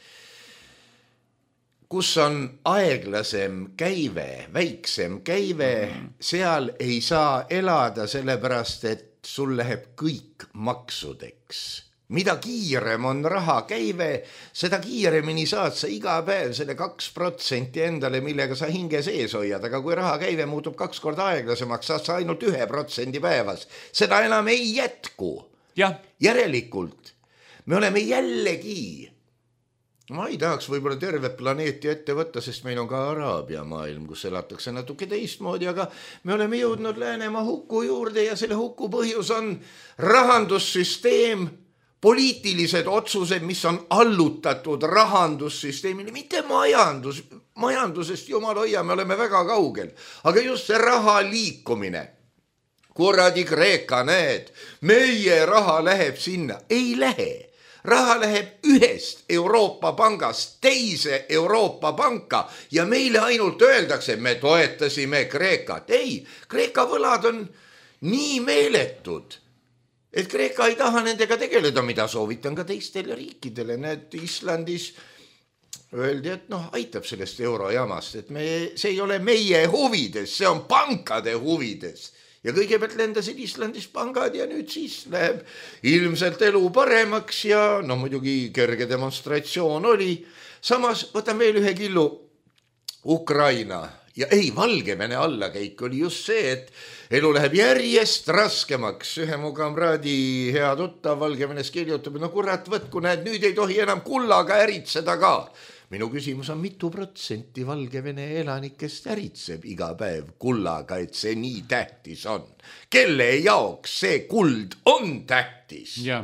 kus on aeglasem käive, väiksem käive, seal ei saa elada sellepärast, et sul läheb kõik maksudeks. Mida kiirem on raha käive, seda kiiremini saad sa iga päev selle 2% endale, millega sa hinge sees hoiad. Aga kui raha käive muutub 2 korda aeglasemaks, saad sa ainult 1% päevas. Seda enam ei jätku. Ja. Järelikult me oleme jällegi, ma ei tahaks võib-olla tervet planeeti ette võtta, sest meil on ka Araabia maailm, kus elatakse natuke teistmoodi, aga me oleme jõudnud Läänemaa huku juurde ja selle huku põhjus on rahandussüsteem, poliitilised otsused, mis on allutatud rahandussüsteemile, mitte majandusest, jumal hoia, me oleme väga kaugel, aga just see raha liikumine. Kuradi Kreeka, näed, meie raha läheb sinna, ei lähe. Raha läheb ühest Euroopa pangast teise Euroopa panka ja meile ainult öeldakse, me toetasime Kreekat. Ei, Kreeka võlad on nii meeletud, et Kreeka ei taha nendega tegeleda, mida soovitan ka teistele riikidele. Need Islandis öeldi, et aitab sellest eurojamast, et see ei ole meie huvides, see on pankade huvides. Ja kõigepealt lendasid Islandis pangad ja nüüd siis läheb ilmselt elu paremaks ja muidugi kerge demonstratsioon oli. Samas võtan veel ühe killu Ukraina ja Valgevene allakäik oli just see, et elu läheb järjest raskemaks. Ühe mu kamraadi hea tuttav Valgevenes kirjutab, kurat võtku, näed, nüüd ei tohi enam kullaga äritseda ka. Minu küsimus on, mitu protsenti Valgevene elanikest äritseb iga päev kullaga, et see nii tähtis on? Kelle jaoks see kuld on tähtis? Ja.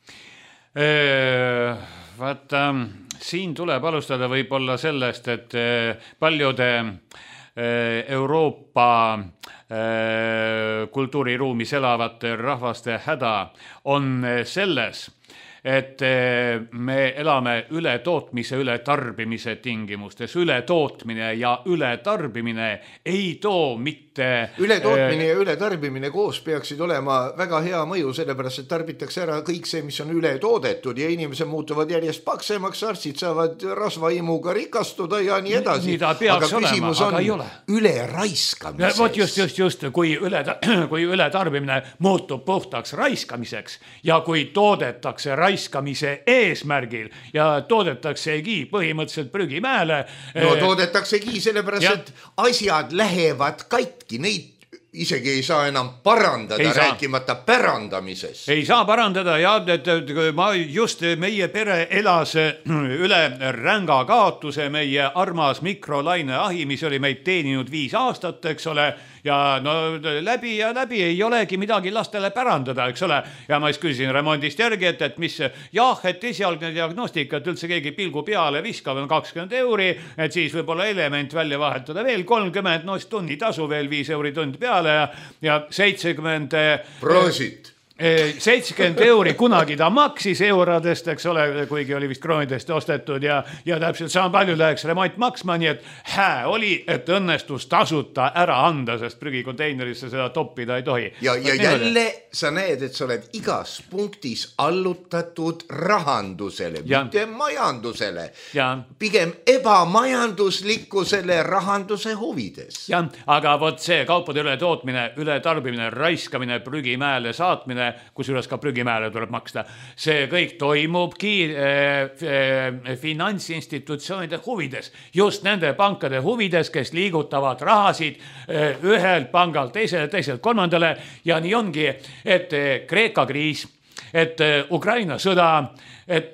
Vaata, siin tuleb alustada võib-olla sellest, et paljude Euroopa kultuuriruumis elavate rahvaste häda on selles, et me elame üle tootmise, üle tarbimise tingimustes. Üle tootmine ja üle tarbimine ei too mitte... Üle tootmine ja üle tarbimine koos peaksid olema väga hea mõju, sellepärast, et tarbitakse ära kõik see, mis on üle toodetud ja inimesed muutuvad järjest paksemaks, arstid saavad rasvaimuga rikastuda ja nii edasi. Nii ta peaks olema, aga ei ole. Üle raiskamises. Vot just, kui üle tarbimine muutub puhtaks raiskamiseks ja kui toodetakse raiskamise eesmärgil ja toodetaksegi põhimõtteliselt prügimäele. No toodetaksegi sellepärast, et asjad lähevad katki, neid isegi ei saa enam parandada, rääkimata pärandamisest. Ei saa parandada ja ma just meie pere elas üle ränga kaotuse, meie armas mikrolaine ahi, mis oli meid teeninud 5 aastat, eks ole, ja läbi ei olegi midagi lastele pärandada, eks ole. Ja ma siis küsisin remondist järgi, et mis et esialgne diagnostika, et üldse keegi pilgu peale viskab on 20 €, et siis võib-olla element välja vahetada veel 30, tunnitasu veel 5 € tund peale ja 70... Prosit! 70 euri kunagi ta maksis eurodest, eks ole, kuigi oli vist kroonidest ostetud ja täpselt sama palju läheks remont maksma, nii et hää oli, et õnnestus tasuta ära anda, sest prügikonteinerisse seda toppida ei tohi. Ja jälle sa näed, et sa oled igas punktis allutatud rahandusele, mitte majandusele. Pigem ebamajanduslikkusele rahanduse huvides. Ja, aga vot see kaupade üle tootmine, üle tarbimine, raiskamine, prügimäele saatmine, kusjuures ka prügimäele tuleb maksta. See kõik toimubki finantsinstitutsioonide huvides, just nende pankade huvides, kes liigutavad rahasid ühelt pangalt teisele, kolmandale ja nii ongi, et Kreeka kriis, et Ukraina sõda, et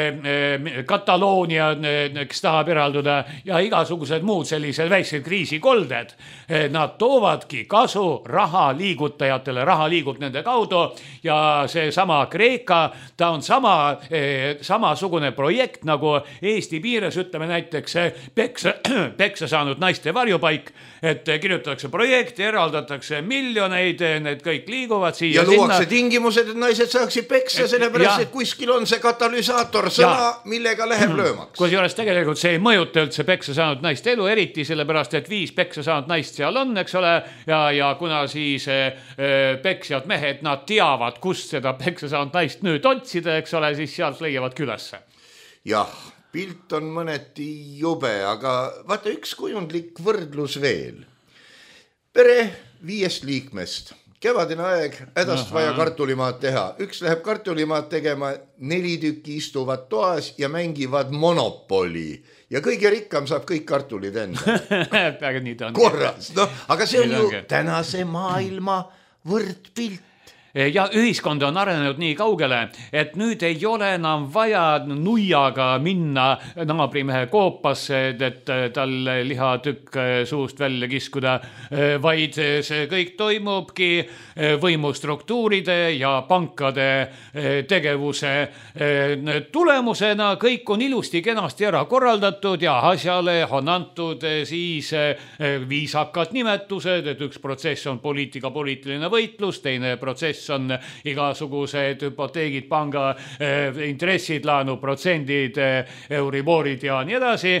Kataloonia, kes tahab eralduda ja igasugused muud sellised väiksed kriisikolded, nad toovadki kasu raha liigutajatele, raha liigub nende kaudu ja see sama Kreeka, ta on samasugune projekt nagu Eesti piires, ütleme näiteks peksa saanud naiste varjupaik, et kirjutatakse projekti, eraldatakse miljoneid, need kõik liiguvad siia. Ja luuakse tingimused, et naised saaksid peksa, sellepärast, et kuskil on see katalüsaator sõna, millega läheb löömaks. Kusjuures tegelikult see ei mõjuta üldse peksa saanud naist elu, eriti sellepärast, et 5 peksa saanud naist seal on, eks ole, ja kuna siis peksjad mehed, nad teavad, kust seda peksa saanud naist nüüd otsida, eks ole, siis sealt leiavad külesse. Jah, pilt on mõneti jube, aga vaata üks kujundlik võrdlus veel. Pere 5 liikmest. Kevadine aeg, hädast vaja kartulimaad teha. Üks läheb kartulimaad tegema, 4 tükki istuvad toas ja mängivad Monopoli. Ja kõige rikkam saab kõik kartulid enda. Korras, no, aga see on ju tänase maailma võrdpilt. Ja ühiskond on arenenud nii kaugele, et nüüd ei ole enam vaja nuiaga minna naabrimehe koopasse, et tal lihatükk suust välja kiskuda, vaid see kõik toimubki võimustruktuuride ja pankade tegevuse tulemusena. Kõik on ilusti kenasti ära korraldatud ja asjale on antud siis viisakad nimetused, et üks protsess on poliitiline võitlus, teine protsess on igasugused hüpoteegid, panga intressid, laenuprotsendid, euriborid ja nii edasi.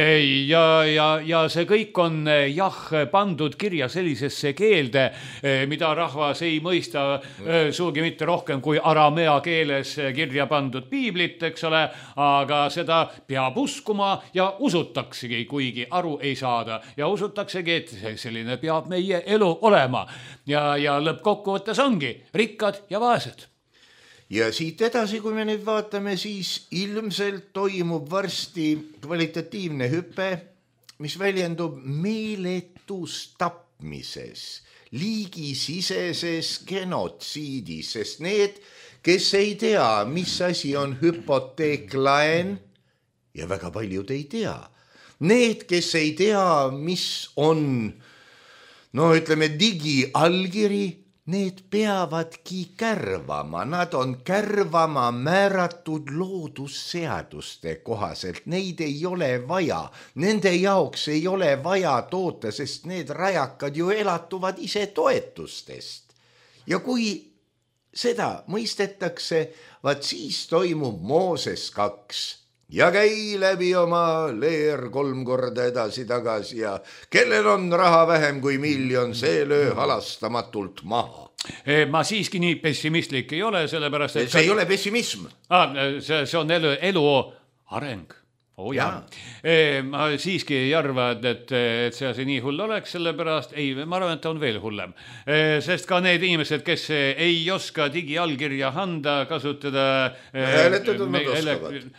Ja see kõik on pandud kirja sellisesse keelde, mida rahvas ei mõista suugi mitte rohkem kui aramea keeles kirja pandud piiblit, eks ole, aga seda peab uskuma ja usutaksegi, kuigi aru ei saada. Ja usutaksegi, et selline peab meie elu olema. Ja lõppkokkuvõttes ongi rikkad ja vaesed. Ja siit edasi, kui me nüüd vaatame, siis ilmselt toimub varsti kvalitatiivne hüpe, mis väljendub meeletus tapmises, liigisiseses genotsiidis, sest need, kes ei tea, mis asi on hüpoteeklaen, ja väga paljud ei tea, need, kes ei tea, mis on, no ütleme, digiallkiri, need peavadki kärvama, nad on kärvama määratud loodusseaduste kohaselt, neid ei ole vaja, nende jaoks ei ole vaja toota, sest need rajakad ju elatuvad ise toetustest. Ja kui seda mõistetakse, vaat siis toimub Mooses 2 ja käi läbi oma leer 3 korda edasi tagasi ja kellel on raha vähem kui 1 miljon, see löö halastamatult maha. Ma siiski nii pessimistlik ei ole, sellepärast, et see ei ole pessimism. See on elu areng. Ma siiski ei arva, et see asi nii hull oleks, sellepärast ma arvan, et on veel hullem. Sest ka need inimesed, kes ei oska digiallkirja anda, kasutada hääletatud nad oskavad.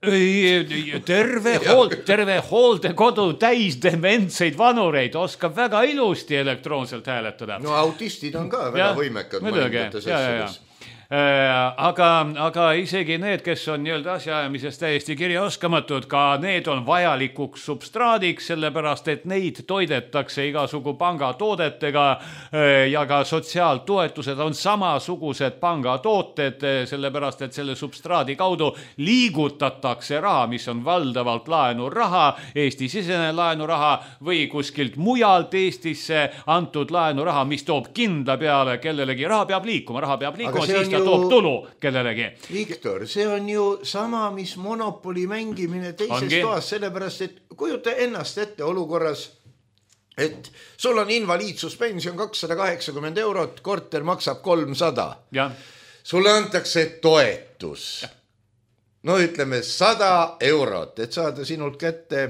Terve hooldekodu täis dementseid vanureid oskab väga ilusti elektroonselt hääletada. No autistid on ka väga võimekad. Aga isegi need, kes on nii-öelda asjaajamises täiesti kirjaoskamatud, ka need on vajalikuks substraadiks, sellepärast et neid toidetakse igasugu pangatoodetega ja ka sotsiaaltoetused on samasugused pangatooted, sellepärast et selle substraadi kaudu liigutatakse raha, mis on valdavalt laenuraha, Eesti-sisene laenuraha või kuskilt mujalt Eestisse antud laenuraha, mis toob kindla peale kellelegi. Raha peab liikuma, siis ta toob tulu kellelegi. Viktor, see on ju sama, mis monopoli mängimine teises toas, sellepärast, et kujuta ennast ette olukorras, et sul on invaliidsuspension 280 €, korter maksab 300. Ja. Sulle antakse toetus. No ütleme 100 €, et saada sinult kätte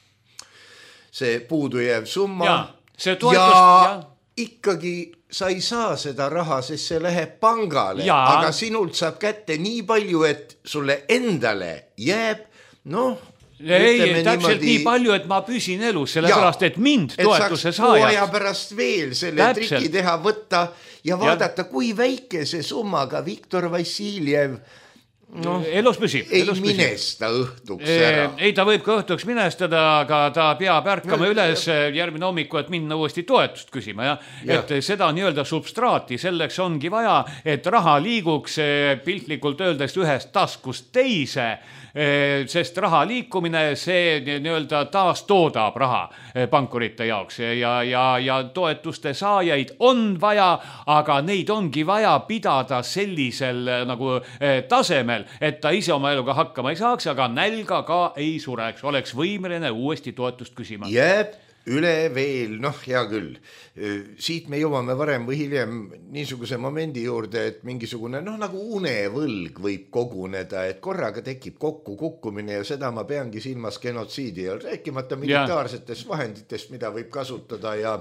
see puudujääv summa. Ja, see toetust, ikkagi sa ei saa seda raha, sest see läheb pangale, aga sinult saab kätte nii palju, et sulle endale jääb, ei, täpselt nii palju, et ma püsin elus, sellepärast, et mind toetuse saajad. Aja pärast veel selle triki teha, võtta ja vaadata, kui väike see summaga Viktor Vassiljev elus püsib. Ei minesta õhtuks ära. Ei, ta võib ka õhtuks minestada, aga ta peab ärkama üles järgmine hommiku, et minna uuesti toetust küsima. Et seda nii-öelda substraati, selleks ongi vaja, et raha liiguks piltlikult öeldes ühest taskust teise, sest raha liikumine, see nii-öelda taas toodab raha pankurite jaoks ja toetuste saajaid on vaja, aga neid ongi vaja pidada sellisel nagu tasemel, et ta ise oma eluga hakkama ei saaks, aga nälga ka ei sureks, oleks võimeline uuesti toetust küsima. Jääb üle veel, hea küll. Siit me jõuame varem või hiljem niisuguse momendi juurde, et mingisugune nagu unevõlg võib koguneda, et korraga tekib kokku kukkumine ja seda ma peangi silmas genotsiidi ja rääkimata militaarsetest vahenditest, mida võib kasutada ja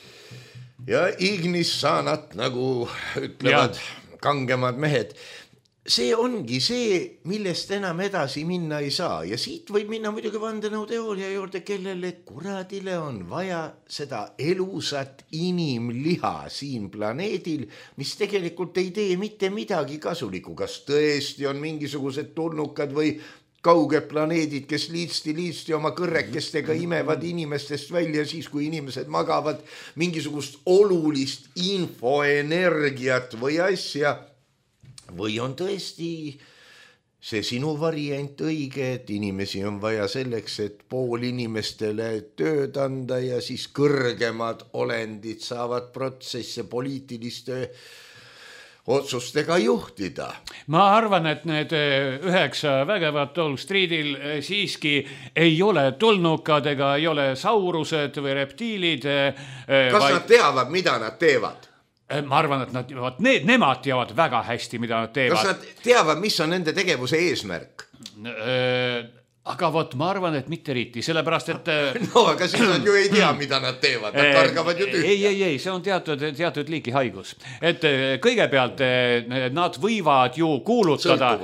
ignis saanat, nagu ütlevad kangemad mehed. See ongi see, millest enam edasi minna ei saa ja siit võib minna muidugi vandenõuteooria juurde, kellele kuradile on vaja seda elusat inimliha siin planeedil, mis tegelikult ei tee mitte midagi kasulikku, kas tõesti on mingisugused tulnukad või kauged planeedid, kes liitsti oma kõrrekestega imevad inimestest välja siis, kui inimesed magavad mingisugust olulist infoenergiat või asja. Või on tõesti see sinu variant õige, et inimesi on vaja selleks, et pool inimestele tööd anda ja siis kõrgemad olendid saavad protsesse poliitiliste otsustega juhtida. Ma arvan, et need 9 vägevat Wall Streetil siiski ei ole tulnukad ega ei ole saurused või reptiilid. Kas nad teavad, mida nad teevad? Ma arvan, et nemad teavad väga hästi, mida nad teevad. Kas nad teavad, mis on nende tegevuse eesmärk? Aga ma arvan, et mitte riiti, sellepärast, et... aga siis nad ju ei tea, mida nad teevad, nad kargavad ju tühja. Ei, see on teatud liiki haigus. Et kõigepealt nad võivad ju kuulutada,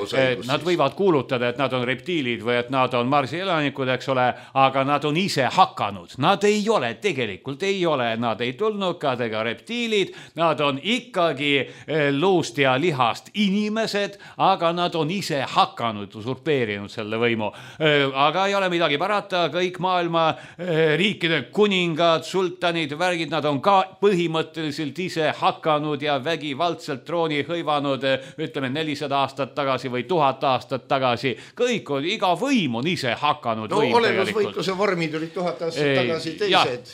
et nad on reptiilid või et nad on Marsi elanikud, eks ole, aga nad on ise hakanud. Nad ei ole, tegelikult ei ole, nad ei tulnukad ega reptiilid, nad on ikkagi luust ja lihast inimesed, aga nad on ise hakanud, usurpeerinud selle võimu. Aga ei ole midagi parata, kõik maailma riikide kuningad, sultanid, värgid, nad on ka põhimõtteliselt ise hakanud ja vägivaldselt trooni hõivanud, ütleme 400 aastat tagasi või 1000 aastat tagasi. Kõik on, iga võim on ise hakanud. Olelusvõitluse vormid olid 1000 aastat tagasi teised.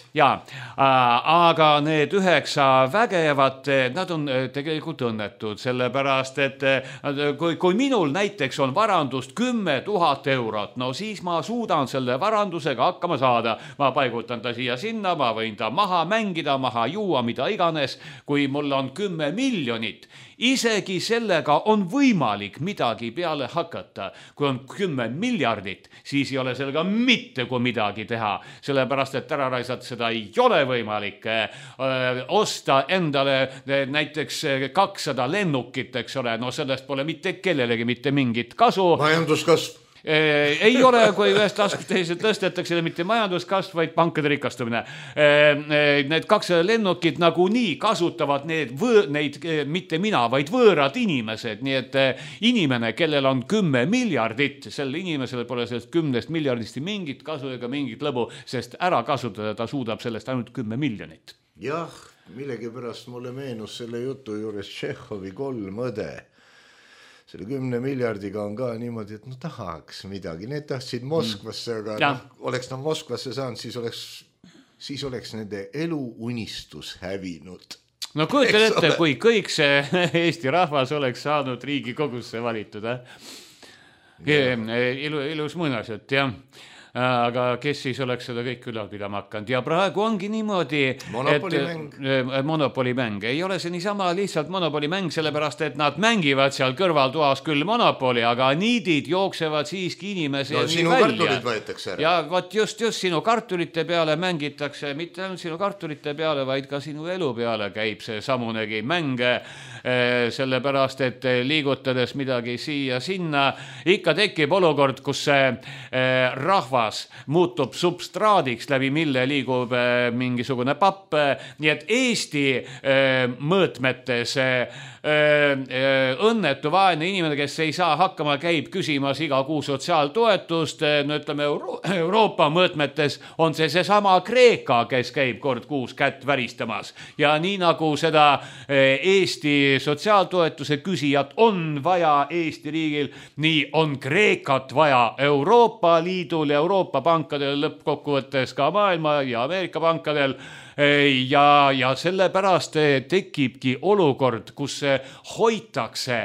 Aga need 9 vägevat, nad on tegelikult õnnetud, sellepärast, et kui minul näiteks on varandust 10 000 €, no siis ma suudan selle varandusega hakkama saada. Ma paigutan ta siia sinna, ma võin ta maha mängida, maha juua, mida iganes. Kui mul on 10 miljonit, isegi sellega on võimalik midagi peale hakata. Kui on 10 miljardit, siis ei ole sellega mitte kui midagi teha. Sellepärast, et ära raisata seda ei ole võimalik. Osta endale näiteks 200 lennukit, eks ole, no sellest pole mitte kellelegi mitte mingit kasu. Majanduskasv. Ei ole, kui ühest taskust teise tõstetakse mitte majanduskasv, vaid pankade rikastumine. Need 2 lennukit nagunii kasutavad neid mitte mina, vaid võõrad inimesed. Nii et inimene, kellel on 10 miljardit, sel inimesel pole sellest 10 miljardist mingit kasu ega mingit lõbu, sest ära kasutada ta suudab sellest ainult 10 miljonit. Jah, millegipärast mulle meenus selle jutu juures Tšehhovi 3 õde. Selle 10 miljardiga on ka niimoodi, et tahaks midagi. Need tahtsid Moskvasse, aga oleks nad Moskvasse saanud, siis oleks nende eluunistus hävinud. No kujutan ette, kui kõik see Eesti rahvas oleks saanud Riigikogusse valitud. Ilus mõnasjat, jah. Aga kes siis oleks seda kõik ülal pidama hakanud. Ja praegu ongi niimoodi, monopolimäng. Ei ole see niisama lihtsalt monopolimäng, sellepärast, et nad mängivad seal kõrvaltoas küll monopoli, aga niidid jooksevad siiski inimesi sinu välja. Kartulid võetakse ära. Ja võt just sinu kartulite peale mängitakse, mitte ainult sinu kartulite peale, vaid ka sinu elu peale käib see samunegi mäng, sellepärast, et liigutades midagi siia sinna, ikka tekib olukord, kus rahva muutub substraadiks, läbi mille liigub mingisugune papp. Nii et Eesti mõõtmetes õnnetu vaene inimene, kes ei saa hakkama, käib küsimas iga kuu sotsiaaltoetust. No ütleme, Euroopa mõõtmetes on see sama Kreeka, kes käib kord kuus kätt väristamas. Ja nii nagu seda Eesti sotsiaaltoetuse küsijat on vaja Eesti riigil, nii on Kreekat vaja Euroopa Liidul ja Euroopa pankadel, lõppkokkuvõttes ka maailma ja Ameerika pankadel. Ja sellepärast tekibki olukord, kus hoitakse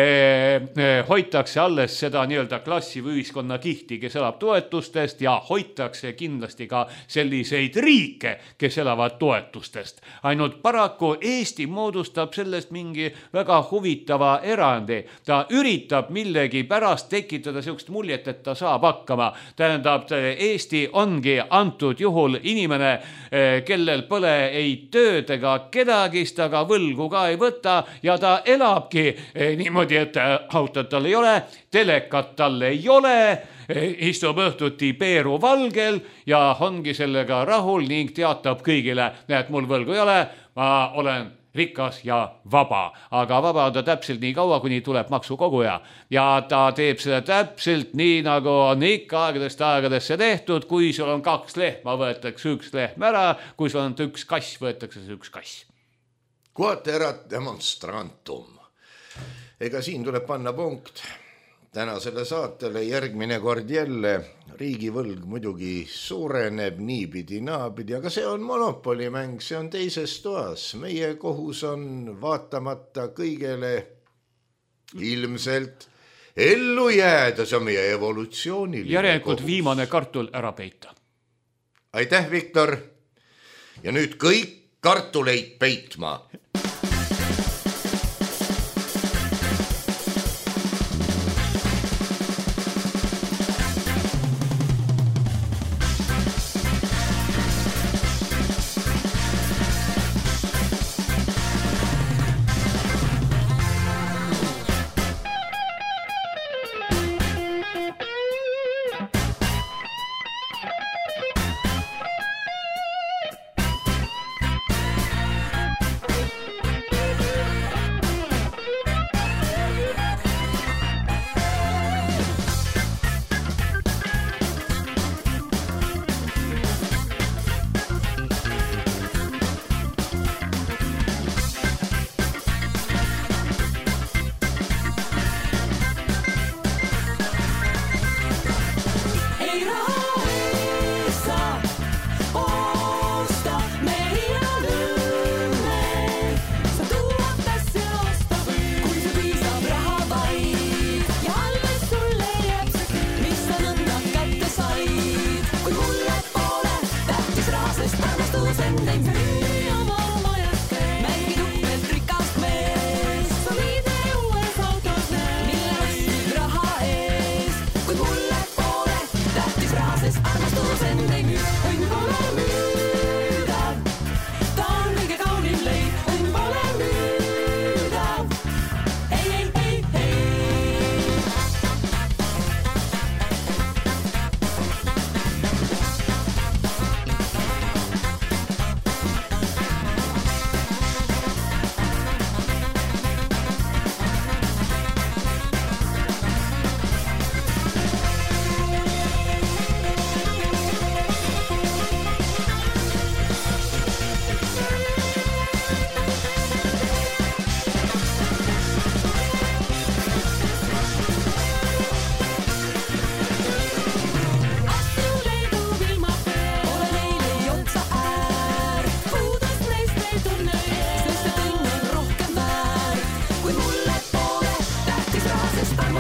alles seda nii-öelda klassi või ühiskonna kihti, kes elab toetustest ja hoitakse kindlasti ka selliseid riike, kes elavad toetustest. Ainult paraku Eesti moodustab sellest mingi väga huvitava erandi. Ta üritab millegi pärast tekitada sellist muljet, et ta saab hakkama. Tähendab, Eesti ongi antud juhul inimene, kellel pole ei tööd ega kedagist, aga võlgu ka ei võta ja ta elabki niimoodi, et autot tal ei ole, telekat tal ei ole, istub õhtuti Peeru valgel ja ongi sellega rahul ning teatab kõigile, et mul võlgu ei ole, ma olen rikas ja vaba, aga vaba on ta täpselt nii kaua, kuni tuleb maksukoguja. Ja ta teeb seda täpselt nii, nagu on ikka aegadesse tehtud. Kui sul on 2 lehma, võetakse 1 lehm ära. Kui sul on 1 kass, võetakse 1 kass. Quod erat demonstrantum. Ega siin tuleb panna punkt. Tänasele saatele järgmine kord jälle. Riigivõlg muidugi suureneb niipidi naapidi, aga see on monopolimäng, see on teises toas. Meie kohus on vaatamata kõigele ilmselt ellu jääda, see on meie evolutsiooniline järelikult kohus. Viimane kartul ära peita. Aitäh, Viktor! Ja nüüd kõik kartuleid peitma.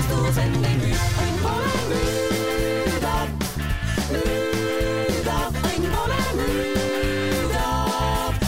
armastused neid õnn pole müüdav, müüdav, õnn pole müüdav,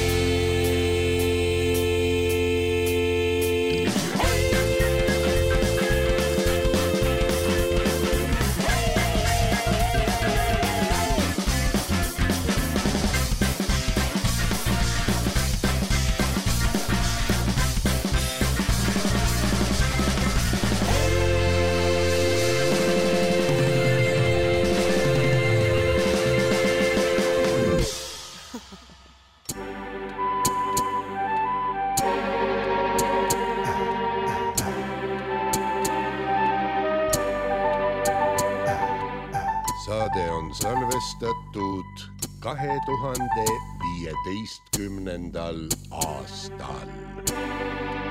Saade on salvestatud 2015. aastal.